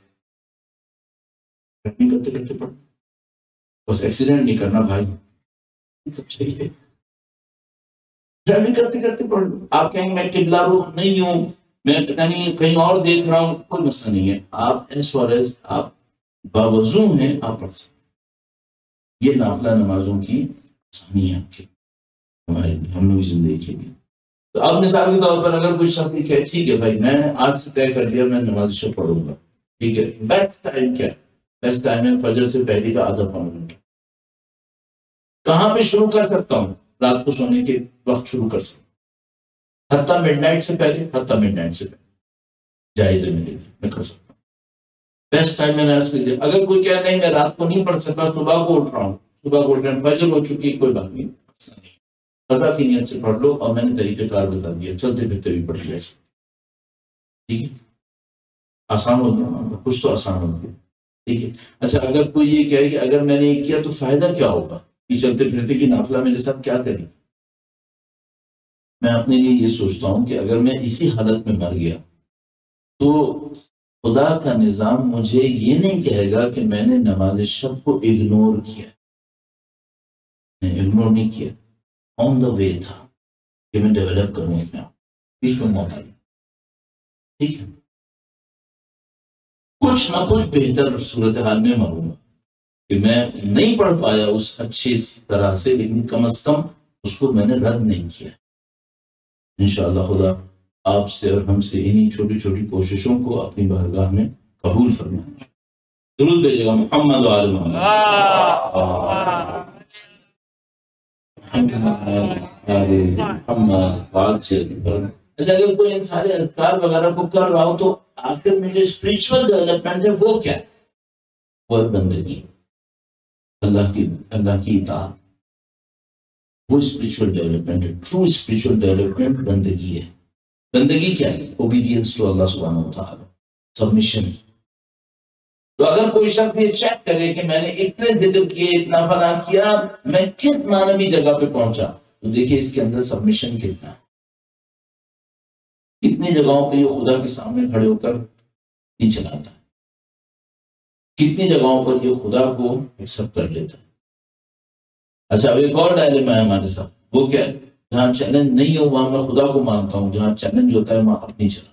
کرتے کرتے پڑھ، بس ایکسیڈنٹ نہیں کرنا بھائی، سب صحیح ہے. ڈرائیونگ کرتے کرتے پڑھ لو. آپ کہیں میں قبلہ رخ نہیں ہوں، میں پتہ نہیں کہیں اور دیکھ رہا ہوں، کوئی مسئلہ نہیں ہے. آپ ایز فار ایز آپ باوضو ہیں آپ پڑھ سکتے. یہ نافلہ نمازوں کی آسانی ہے آپ کے ہمارے لیے، ہم لوگ زندگی کے لیے. تو اب مثال کے طور پر اگر کوئی شخص کہے ٹھیک ہے بھائی میں آج سے طے کر لیا میں نماز شب پڑھوں گا، ٹھیک ہے، بیسٹ ٹائم کیا ہے؟ بیسٹ ٹائم ہے فجر سے پہلے کا آدھا پونا گھنٹہ. کہاں پہ شروع کر سکتا ہوں؟ رات کو سونے کے وقت شروع کر سکتا ہوں، حتیٰ مڈ نائٹ سے پہلے، حتیٰ مڈ نائٹ سے پہلے جائز ہے میرے لیے، میں کر سکتا ہوں. بیسٹ ٹائم میں نے عرض کر دیا. اگر کوئی کہہ نہیں میں رات کو نہیں پڑھ سکتا، صبح کو اٹھ رہا ہوں، صبح کو اٹھ رہا ہوں، فجر ہو چکی، کوئی بات نہیں، مسئلہ نہیں، قضا کی نیت سے پڑھ لو. اور میں نے طریقہ کار بتا دیا، چلتے پھرتے بھی پڑھ لیا. ٹھیک ہے؟ آسان ہو گیا، کچھ تو آسان ہو گیا. ٹھیک ہے. اچھا اگر کوئی یہ کہے کہ اگر میں نے یہ کیا تو فائدہ کیا ہوگا، یہ چلتے پھرتے کی نافلہ میرے ساتھ کیا کرے؟ میں اپنے لیے یہ سوچتا ہوں کہ اگر میں اسی حالت میں مر گیا تو خدا کا نظام مجھے یہ نہیں کہے گا کہ میں نے نماز شب کو اگنور کیا، اگنور نہیں کیا، آن دا وے تھا کہ میں ڈیولپ کروں اپنے آپ، بیچ میں موت آئی، ٹھیک ہے، کچھ نہ کچھ بہتر صورتحال میں مروں گا کہ میں نہیں پڑھ پایا اس اچھی طرح سے، لیکن کم از کم اس کو میں نے رد نہیں کیا۔ انشاءاللہ خدا آپ سے اور ہم سے انہی چھوٹی چھوٹی کوششوں کو اپنی بارگاہ میں قبول فرمائے۔ درود بھیجے گا محمد و آل محمد۔ اچھا، اگر کوئی ان سارے اذکار وغیرہ کو کر رہا ہو تو آخر میں جو اسپرچول ڈیولپمنٹ ہے وہ کیا ہے؟ وہ بندگی، اللہ کی اطاعت، وہ اسپرچول ڈیولپمنٹ ہے۔ ٹرو اسپرچول ڈیولپمنٹ بندگی ہے۔ بندگی کیا ہے؟ اوبیڈینس ٹو اللہ سبحانہ و تعالی، سبمیشن۔ تو اگر کوئی شخص یہ چیک کرے کہ میں نے اتنے ذکر کیے، اتنا فلاں کیا، میں کس معنوی جگہ پہ پہنچا، تو دیکھیں اس کے اندر سبمیشن کتنا ہے، کتنی جگہوں پہ یہ خدا کے سامنے کھڑے ہو کر نہیں چلاتا ہے، کتنی جگہوں پر یہ خدا کو ایکسپٹ کر لیتا ہے۔ اچھا، ایک اور ڈائلما ہے ہمارے ساتھ، وہ کیا ہے؟ جہاں چیلنج نہیں ہو وہاں میں خدا کو مانتا ہوں، جہاں چیلنج ہوتا ہے وہاں اپنی چلاتا۔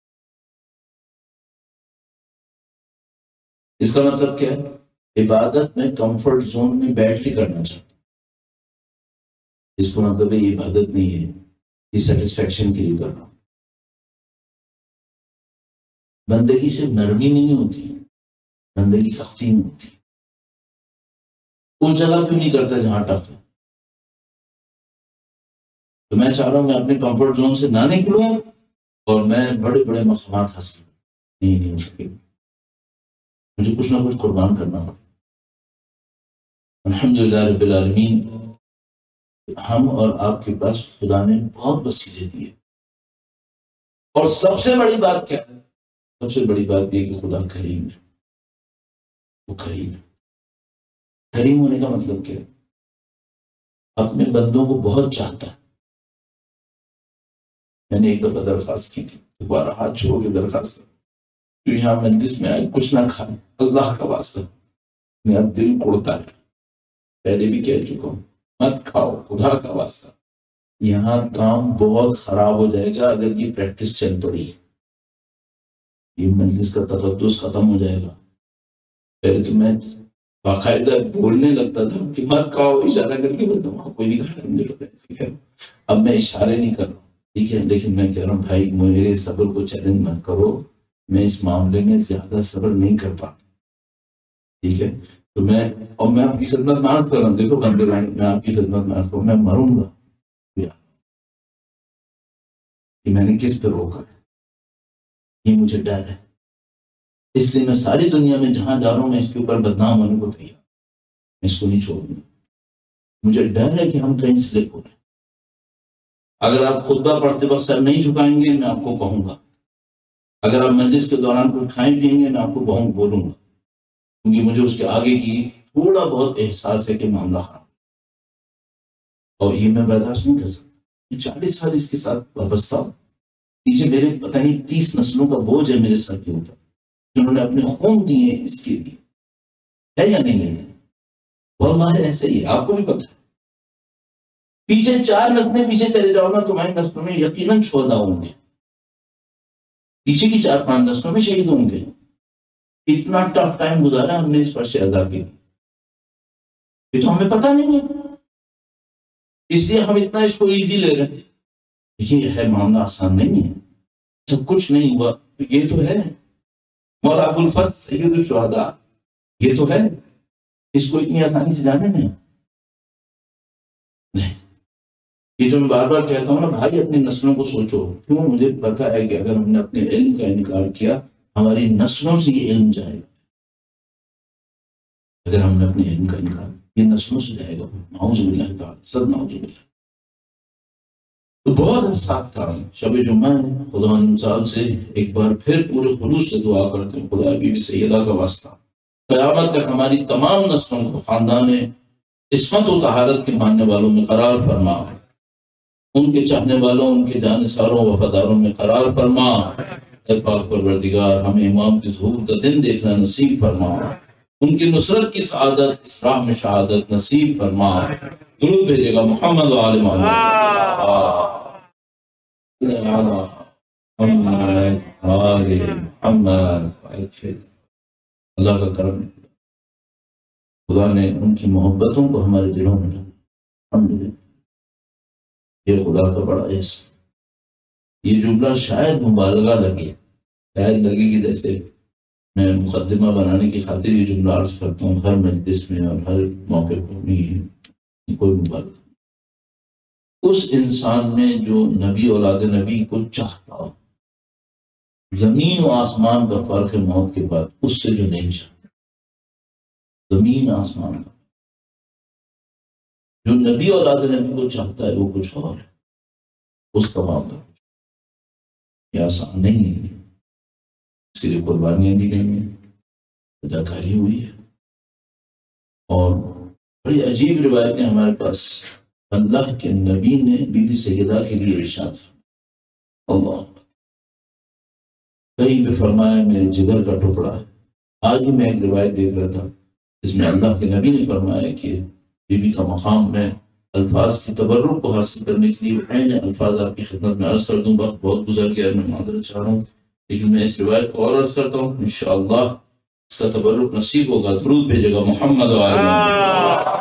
اس کا مطلب کیا ہے؟ عبادت میں کمفرٹ زون میں بیٹھ کے کرنا چاہتا ہوں، اس کا مطلب ہے یہ عبادت نہیں ہے، یہ سیٹسفیکشن کے لیے کرنا۔ بندگی سے نرمی نہیں ہوتی، بندگی سختی نہیں ہوتی۔ اس جگہ کیوں نہیں کرتا جہاں ٹف ہے؟ تو میں چاہ رہا ہوں میں اپنے کمفرٹ زون سے نہ نکلوں اور میں بڑے بڑے مقامات حاصل نہیں ہو سکے، مجھے کچھ نہ کچھ قربان کرنا ہوگا۔ الحمدللہ رب العالمین، ہم اور آپ کے پاس خدا نے بہت وسیلے دیے، اور سب سے بڑی بات کیا ہے؟ سب سے بڑی بات یہ کہ خدا کریم ہے، وہ کریم ہے۔ کریم ہونے کا مطلب کیا ہے؟ اپنے بندوں کو بہت چاہتا ہے۔ میں نے ایک دفعہ درخواست کی تھی، دوبارہ ہاتھ چھوڑ کے درخواست تو یہاں مجلس میں آئے کچھ نہ کھائے، اللہ کا واسطہ، میرا دل کوڑتا ہے، پہلے بھی کہہ چکا ہوں، مت کھاؤ خدا کا واسطہ۔ یہاں کام بہت خراب ہو جائے گا اگر یہ پریکٹس چل پڑی، یہ مجلس کا تقدس ختم ہو جائے گا۔ پہلے تو میں باقاعدہ بولنے لگتا تھا کہ مت کھاؤ، اشارہ کر کے بولتا ہوں کوئی نہیں کھا رہا، مجھے پتا ہے۔ اب میں اشارے نہیں کر رہا ہوں، ٹھیک ہے، لیکن میں کہہ رہا ہوں بھائی میرے صبر کو چیلنج مت کرو، میں اس معاملے میں زیادہ صبر نہیں کر پاتا، ٹھیک ہے۔ تو میں آپ کی خدمت میں عرض کر رہا ہوں، دیکھو بندے میں آپ کی خدمت میں عرض کروں، میں مروں گا کہ میں نے کس پہ روکا ہے، یہ مجھے ڈر ہے، اس لیے میں ساری دنیا میں جہاں جا رہا ہوں میں اس کے اوپر بدنام ہونے کو تیار، میں اس کو نہیں چھوڑوں گا۔ مجھے ڈر ہے کہ ہم کہیں سلپ ہو رہے ہیں۔ اگر آپ خطبہ پڑھتے وقت سر نہیں جھکائیں گے میں آپ کو کہوں گا، اگر آپ مجلس کے دوران کچھ کھائیں پیئیں گے میں آپ کو بولوں گا، کیونکہ مجھے اس کے آگے کی تھوڑا بہت احساس ہے کہ معاملہ خراب، اور یہ میں برداشت نہیں کر سکتا۔ 40 سال اس کے ساتھ وابستہ ہوں، پیچھے میرے پتہ نہیں 30 نسلوں کا بوجھ ہے میرے ساتھ کے اوپر، جنہوں نے اپنے خون دیے اس کے لیے، ہے یا نہیں ہے؟ واللہ ایسے ہی ہے، آپ کو بھی پتہ ہے۔ پیچھے 4 نسلیں پیچھے چلے جاؤ نا، تمہاری نسلوں میں یقیناً شہداء ہوں گے، پیچھے کی 4-5 نسلوں میں شہید ہوں گے۔ اتنا ٹف ٹائم گزارا ہم نے اس پر شہزاد کے لیے، یہ تو ہمیں پتہ نہیں ہے، اس لیے ہم اتنا اس کو ایزی لے رہے ہیں۔ یہ ہے معاملہ آسان نہیں ہے، سب کچھ نہیں ہوا، یہ تو ہے مولا ابو الفضل سید الشہداء، یہ تو ہے، اس کو اتنی آسانی سے جانے نہیں۔ یہ جو میں بار بار کہتا ہوں نا بھائی، اپنی نسلوں کو سوچو، کیوں؟ مجھے پتا ہے کہ اگر ہم نے اپنے علم کا انکار کیا ہماری نسلوں سے یہ علم جائے گا، اگر ہم نے اپنے علم کا انکار یہ نسلوں سے جائے گا، نعوذ باللہ تعالی، سب نعوذ باللہ۔ تو بہت حساس کام، شب جمعہ ہے، خدا مثال سے ایک بار پھر پورے خلوص سے دعا کرتے ہیں، خدا بی بی سیدہ کا واسطہ قیامت تک ہماری تمام نسلوں کو خاندان عصمت و طہارت کے ماننے والوں میں قرار فرما، ان کے چاہنے والوں، ان کے جانثاروں وفاداروں میں قرار فرما، اے پاک پروردگار ہمیں امام کے ظہور کا دن دیکھنا نصیب فرما، ان کی نصرت کی سعادت، اس راہ میں شہادت نصیب فرما۔ درود بھیجے گا محمد و آل محمد، اللہ کا کرم، خدا نے ان کی محبتوں کو ہمارے دلوں میں ڈالا، الحمدللہ، یہ خدا کا بڑا احسان۔ یہ جملہ شاید مبالغہ لگے، شاید لگے کہ جیسے میں مقدمہ بنانے کی خاطر یہ جملہ عرض کرتا ہوں ہر مجلس میں اور ہر موقع پر، نہیں کوئی مبالغہ۔ اس انسان میں جو نبی اولاد نبی کو چاہتا ہو، زمین و آسمان کا فرق ہے موت کے بعد، اس سے جو نہیں چاہتا، زمین آسمان کا، جو نبی اولاد نبی کو چاہتا ہے وہ کچھ اور ہے، اس کا معاملہ یہ آسان نہیں ہے، اس کے لیے قربانیاں دی گئی ہیں، اداکاری ہوئی ہے، اور بڑی عجیب روایتیں ہمارے پاس۔ اللہ کے نبی نے بی بی سیدہ کے لیے ارشاد فرمایا، اللہ کہیں پہ فرمایا میرے جگر کا ٹکڑا ہے۔ آج ہی میں ایک روایت دیکھ رہا تھا جس میں اللہ کے نبی نے فرمایا کہ بی بی کا مقام میں الفاظ کی تبرک کو حاصل کرنے کے لیے عین الفاظ آپ کی خدمت میں عرض کر دوں گا، بہت گزر گیا، میں معذرت چاہ رہا ہوں، لیکن میں اس روایت کو اور عرض کرتا ہوں، انشاءاللہ اس کا تبرک نصیب ہوگا۔ درود بھیجے گا محمد و آل محمد۔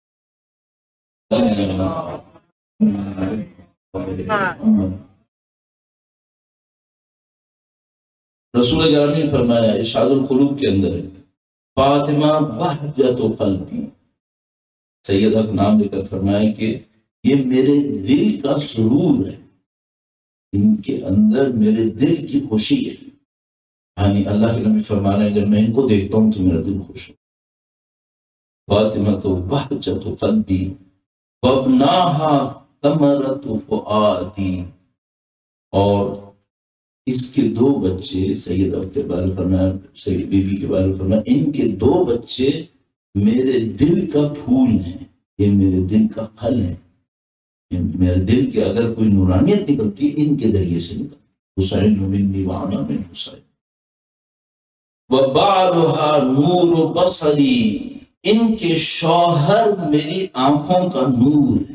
رسول گرامی نے فرمایا ارشاد القلوب کے اندر ہے، فاطمہ بہجت قلبی، سیدہ کا نام لے کر فرمایا کہ یہ میرے دل کا سرور ہے، ان کے اندر میرے دل کی خوشی ہے، یعنی اللہ کے نبی فرما رہے ہیں جب میں ان کو دیکھتا ہوں تو میرا دل خوش ہو۔ فاطمہ تو بہجت قلبی وابناہا ثمرۃ فؤادی، اور اس کے دو بچے، سیدہ کے بارے میں فرمایا، سید بی بی کے بارے میں فرمایا، ان کے دو بچے میرے دل کا پھول ہیں، یہ میرے دل کا پھل ہے، میرے دل کے اگر کوئی نورانیت نکلتی ہے ان کے ذریعے سے نکلتی، حسین منی وانا من حسین، وبعلھا نور بصری، ان کے شوہر میری آنکھوں کا نور ہے،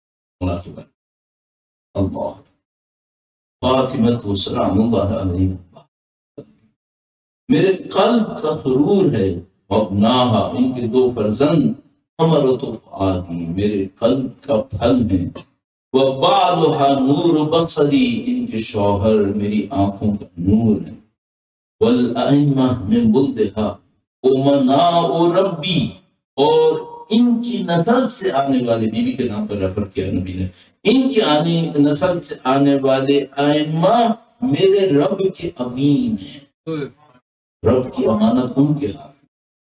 اللہ فاطمہ سلام اللہ علیہ میرے قلب کا سرور ہے، وابناہا، ان کے دو فرزند ثمرۃ فؤادی، میرے قلب کا پھل ہے، وبعلھا نور بصری، ان کے شوہر میری آنکھوں کا نور ہے، والائمہ من ولدھا امناء ربی، اور ان کی نسل سے آنے والے، بیوی کے نام پر ریفر کیا نبی نے، ان کی نسل سے آنے والے ائمہ میرے رب کے امین ہیں، رب کی امانت ان کے ہاتھ،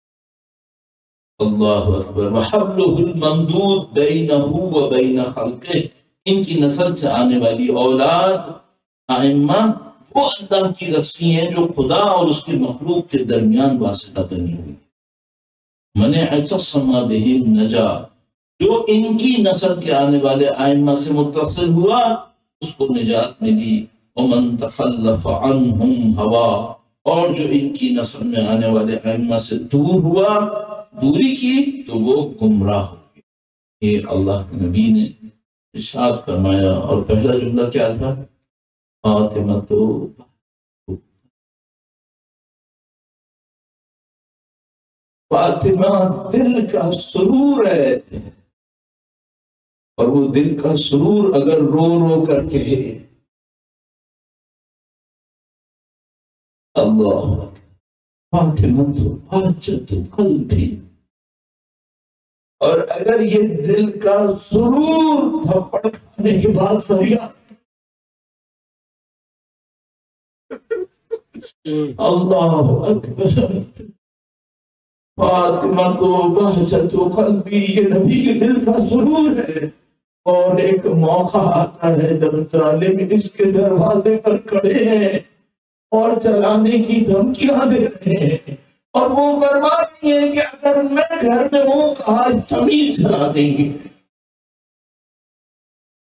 اللہ اکبر، وحبلہ الممدود بینہ و بین خلقہ، ان کی نسل سے آنے والی اولاد ائمہ وہ اللہ کی رسی ہیں جو خدا اور اس کی مخلوق کے درمیان واسطہ بنی ہوئی، من اعتصم بہ نجا، جو ان کی نسل کے آنے والے ائمہ سے متصل ہوا اس کو نجات ملی، ومن تخلف عنہم ہوا، اور جو ان کی نسل میں آنے والے ائمہ سے دور ہوا، دوری کی، تو وہ گمراہ ہو گئے۔ یہ اللہ کے نبی نے ارشاد فرمایا، اور پہلا جملہ کیا تھا؟ فاطمہ تو فاطمہ دل کا سرور ہے، اور وہ دل کا سرور اگر رو رو کر کہے اللہ فاطمہ تو بہجت قلبی، اور اگر یہ دل کا سرور تھپڑ کھانے کے بعد فریاد اللہ اکبر، فاطمہ تو بہجت قلبی، یہ نبی کے دل کا سرور ہے، اور ایک موقع آتا ہے جب ظالم اس کے دروازے پر کھڑے ہیں اور چلانے کی دھمکیاں دے رہے ہیں، اور وہ فرماتی ہیں کہ اگر میں گھر میں ہوں آج زمین چلا دیں گے،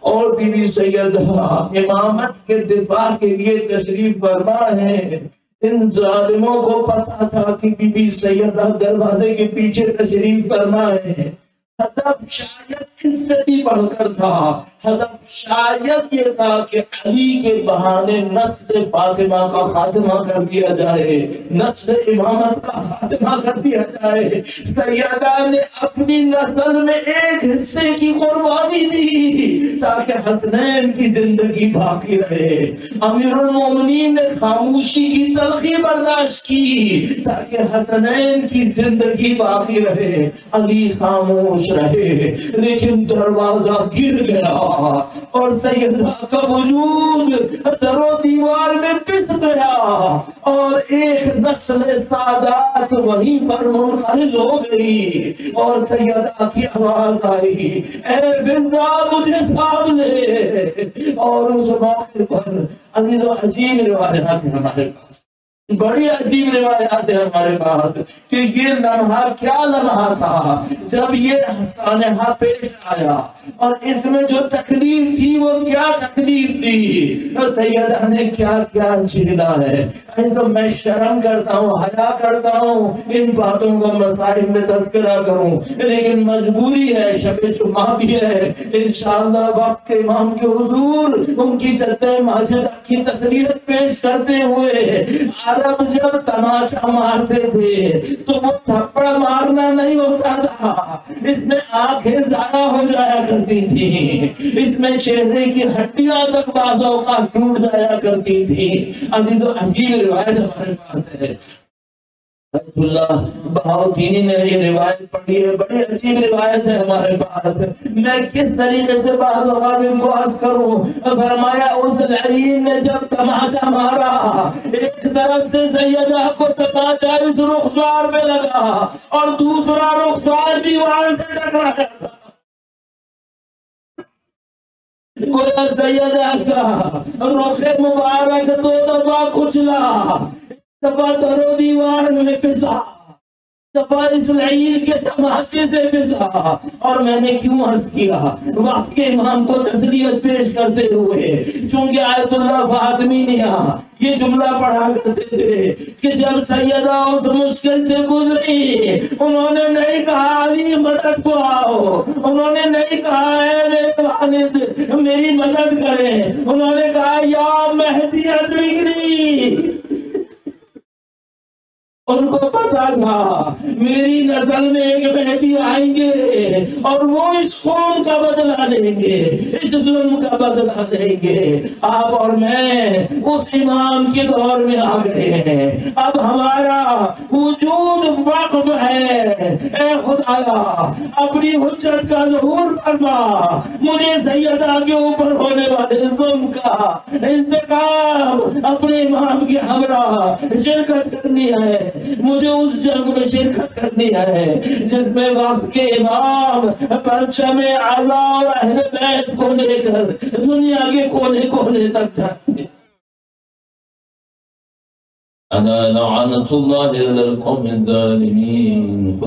اور بی بی سیدہ امامت کے دفاع کے لیے تشریف فرما ہے۔ ان ظالموں کو پتا تھا کہ بی بی سیدہ دروازے کے پیچھے تشریف فرما ہے۔ ہدف شاید ان سے بھی بڑھ کر تھا، ہدف شاید یہ تھا کہ علی کے بہانے نسل فاطمہ کا خاتمہ کر دیا جائے، نسل امامت کا خاتمہ کر دیا جائے۔ سیدہ نے اپنی نسل میں ایک حصے کی قربانی دی تاکہ حسنین کی زندگی باقی رہے۔ امیر المومنین نے خاموشی کی تلخی برداشت کی تاکہ حسنین کی زندگی باقی رہے۔ علی خاموش رہے، لیکن دروازہ گر گیا اور سیدہ کا وجود در و دیوار میں پس گیا اور ایک نسل سادات وہیں پر منقرض ہو گئی۔ اور سیدہ کی آواز آئی، اے بندہ مجھے تھام لے۔ اور اس موقع پر عجیب و عجیب روایات ہیں ہمارے پاس، بڑی عجیب روایات ہے ہمارے پاس کہ یہ لمحہ کیا لمحہ تھا جب یہ سانحہ پیش آیا اور اس میں جو تکلیف تھی وہ کیا تکلیف تھی، سیدہ نے کیا کیا جھیلا ہے۔ تو میں شرم کرتا ہوں، حیا کرتا ہوں ان باتوں کو مسائل میں تذکرہ کروں، لیکن مجبوری ہے، شب جمعہ بھی ہے۔ انشاءاللہ وقت کے امام کے حضور ان کی جدہ ماجدہ کی تسلیت پیش کرتے ہوئے عرب جب تماشا مارتے تھے تو وہ تھپڑ مارنا نہیں ہوتا تھا، اس میں آنکھیں ضائع ہو جایا کرتی تھی، اس میں چہرے کی ہڈیاں تک بعض اوقات ٹوٹ جایا کرتی تھی۔ ابھی تو عجیب روایت ہمارے پاس ہے، اللہ بہاؤدینی نے یہ روایت پڑھی ہے، بڑی عجیب روایت ہے ہمارے پاس۔ میں کس طریقے سے بعض اوقات ان کو عرض کروں، فرمایا اس لعین نے جب تماشا مارا، ایک طرف سے سیدہ کو تماشا اس رخسار میں لگا اور دوسرا رخسار دیوار سے ٹکرایا تھا۔ گویا سیدہ کا رخ مبارک دو دفعہ کچلا، دفعہ در و دیوار میں پسا، دفعہ اس لعین کے تماچے سے پسا۔ اور میں نے کیوں عرض کیا، وقت کے امام کو تسلیت پیش کرتے ہوئے، چونکہ آیت اللہ فاطمی نے یہ جملہ پڑھا کرتے تھے کہ جب سیدہ اس مشکل سے گزری، انہوں نے نہیں کہا علی مدد کو آؤ، انہوں نے نہیں کہا اے میرے والد میری مدد کریں، انہوں نے کہا یا مہدی ادرکنی۔ ان کو پتا تھا میری نسل میں ایک مہدی آئیں گے اور وہ اس خون کا بدلہ لیں گے، اس ظلم کا بدلہ لیں گے۔ آپ اور میں اس امام کے دور میں آ گئے ہیں، اب ہمارا وجود وقف ہے۔ اے خدایا اپنی حجت کا ظہور فرما، مجھے سیدہ کے اوپر ہونے والے ظلم کا انتقام اپنے امام کے ہمراہ شرکت کرنی ہے، مجھے اس جنگ میں شرکت کرنی ہے جس میں وقت کے امام پرچم اعلیٰ اور اہل بیت کو لے کر دنیا کے کونے کونے تک جاتے ہیں۔ انا لعنت اللہ علی القوم الظالمین۔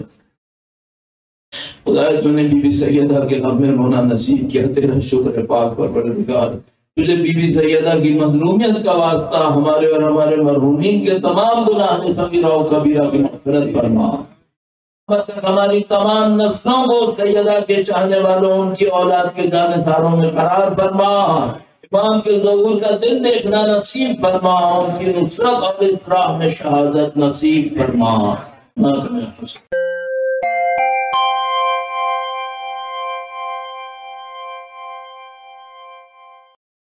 خدایا تو نے بی بی سیدہ کے غم میں رونا نصیب کیا، تیرا شکر ہے پاک پروردگار۔ تجھے بی بی سیدہ کی مظلومیت کا واسطہ ہمارے اور ہمارے مرحومین کے تمام گناہ صغیرہ و کبیرہ کی مغفرت فرما۔ ہماری تمام نسلوں کو سیدہ کے چاہنے والوں، ان کی اولاد کے جانثاروں میں قرار فرما۔ امام کے ظہور کا دن دیکھنا نصیب فرما، ان کی نصرت اور اصلاح میں شہادت نصیب فرما۔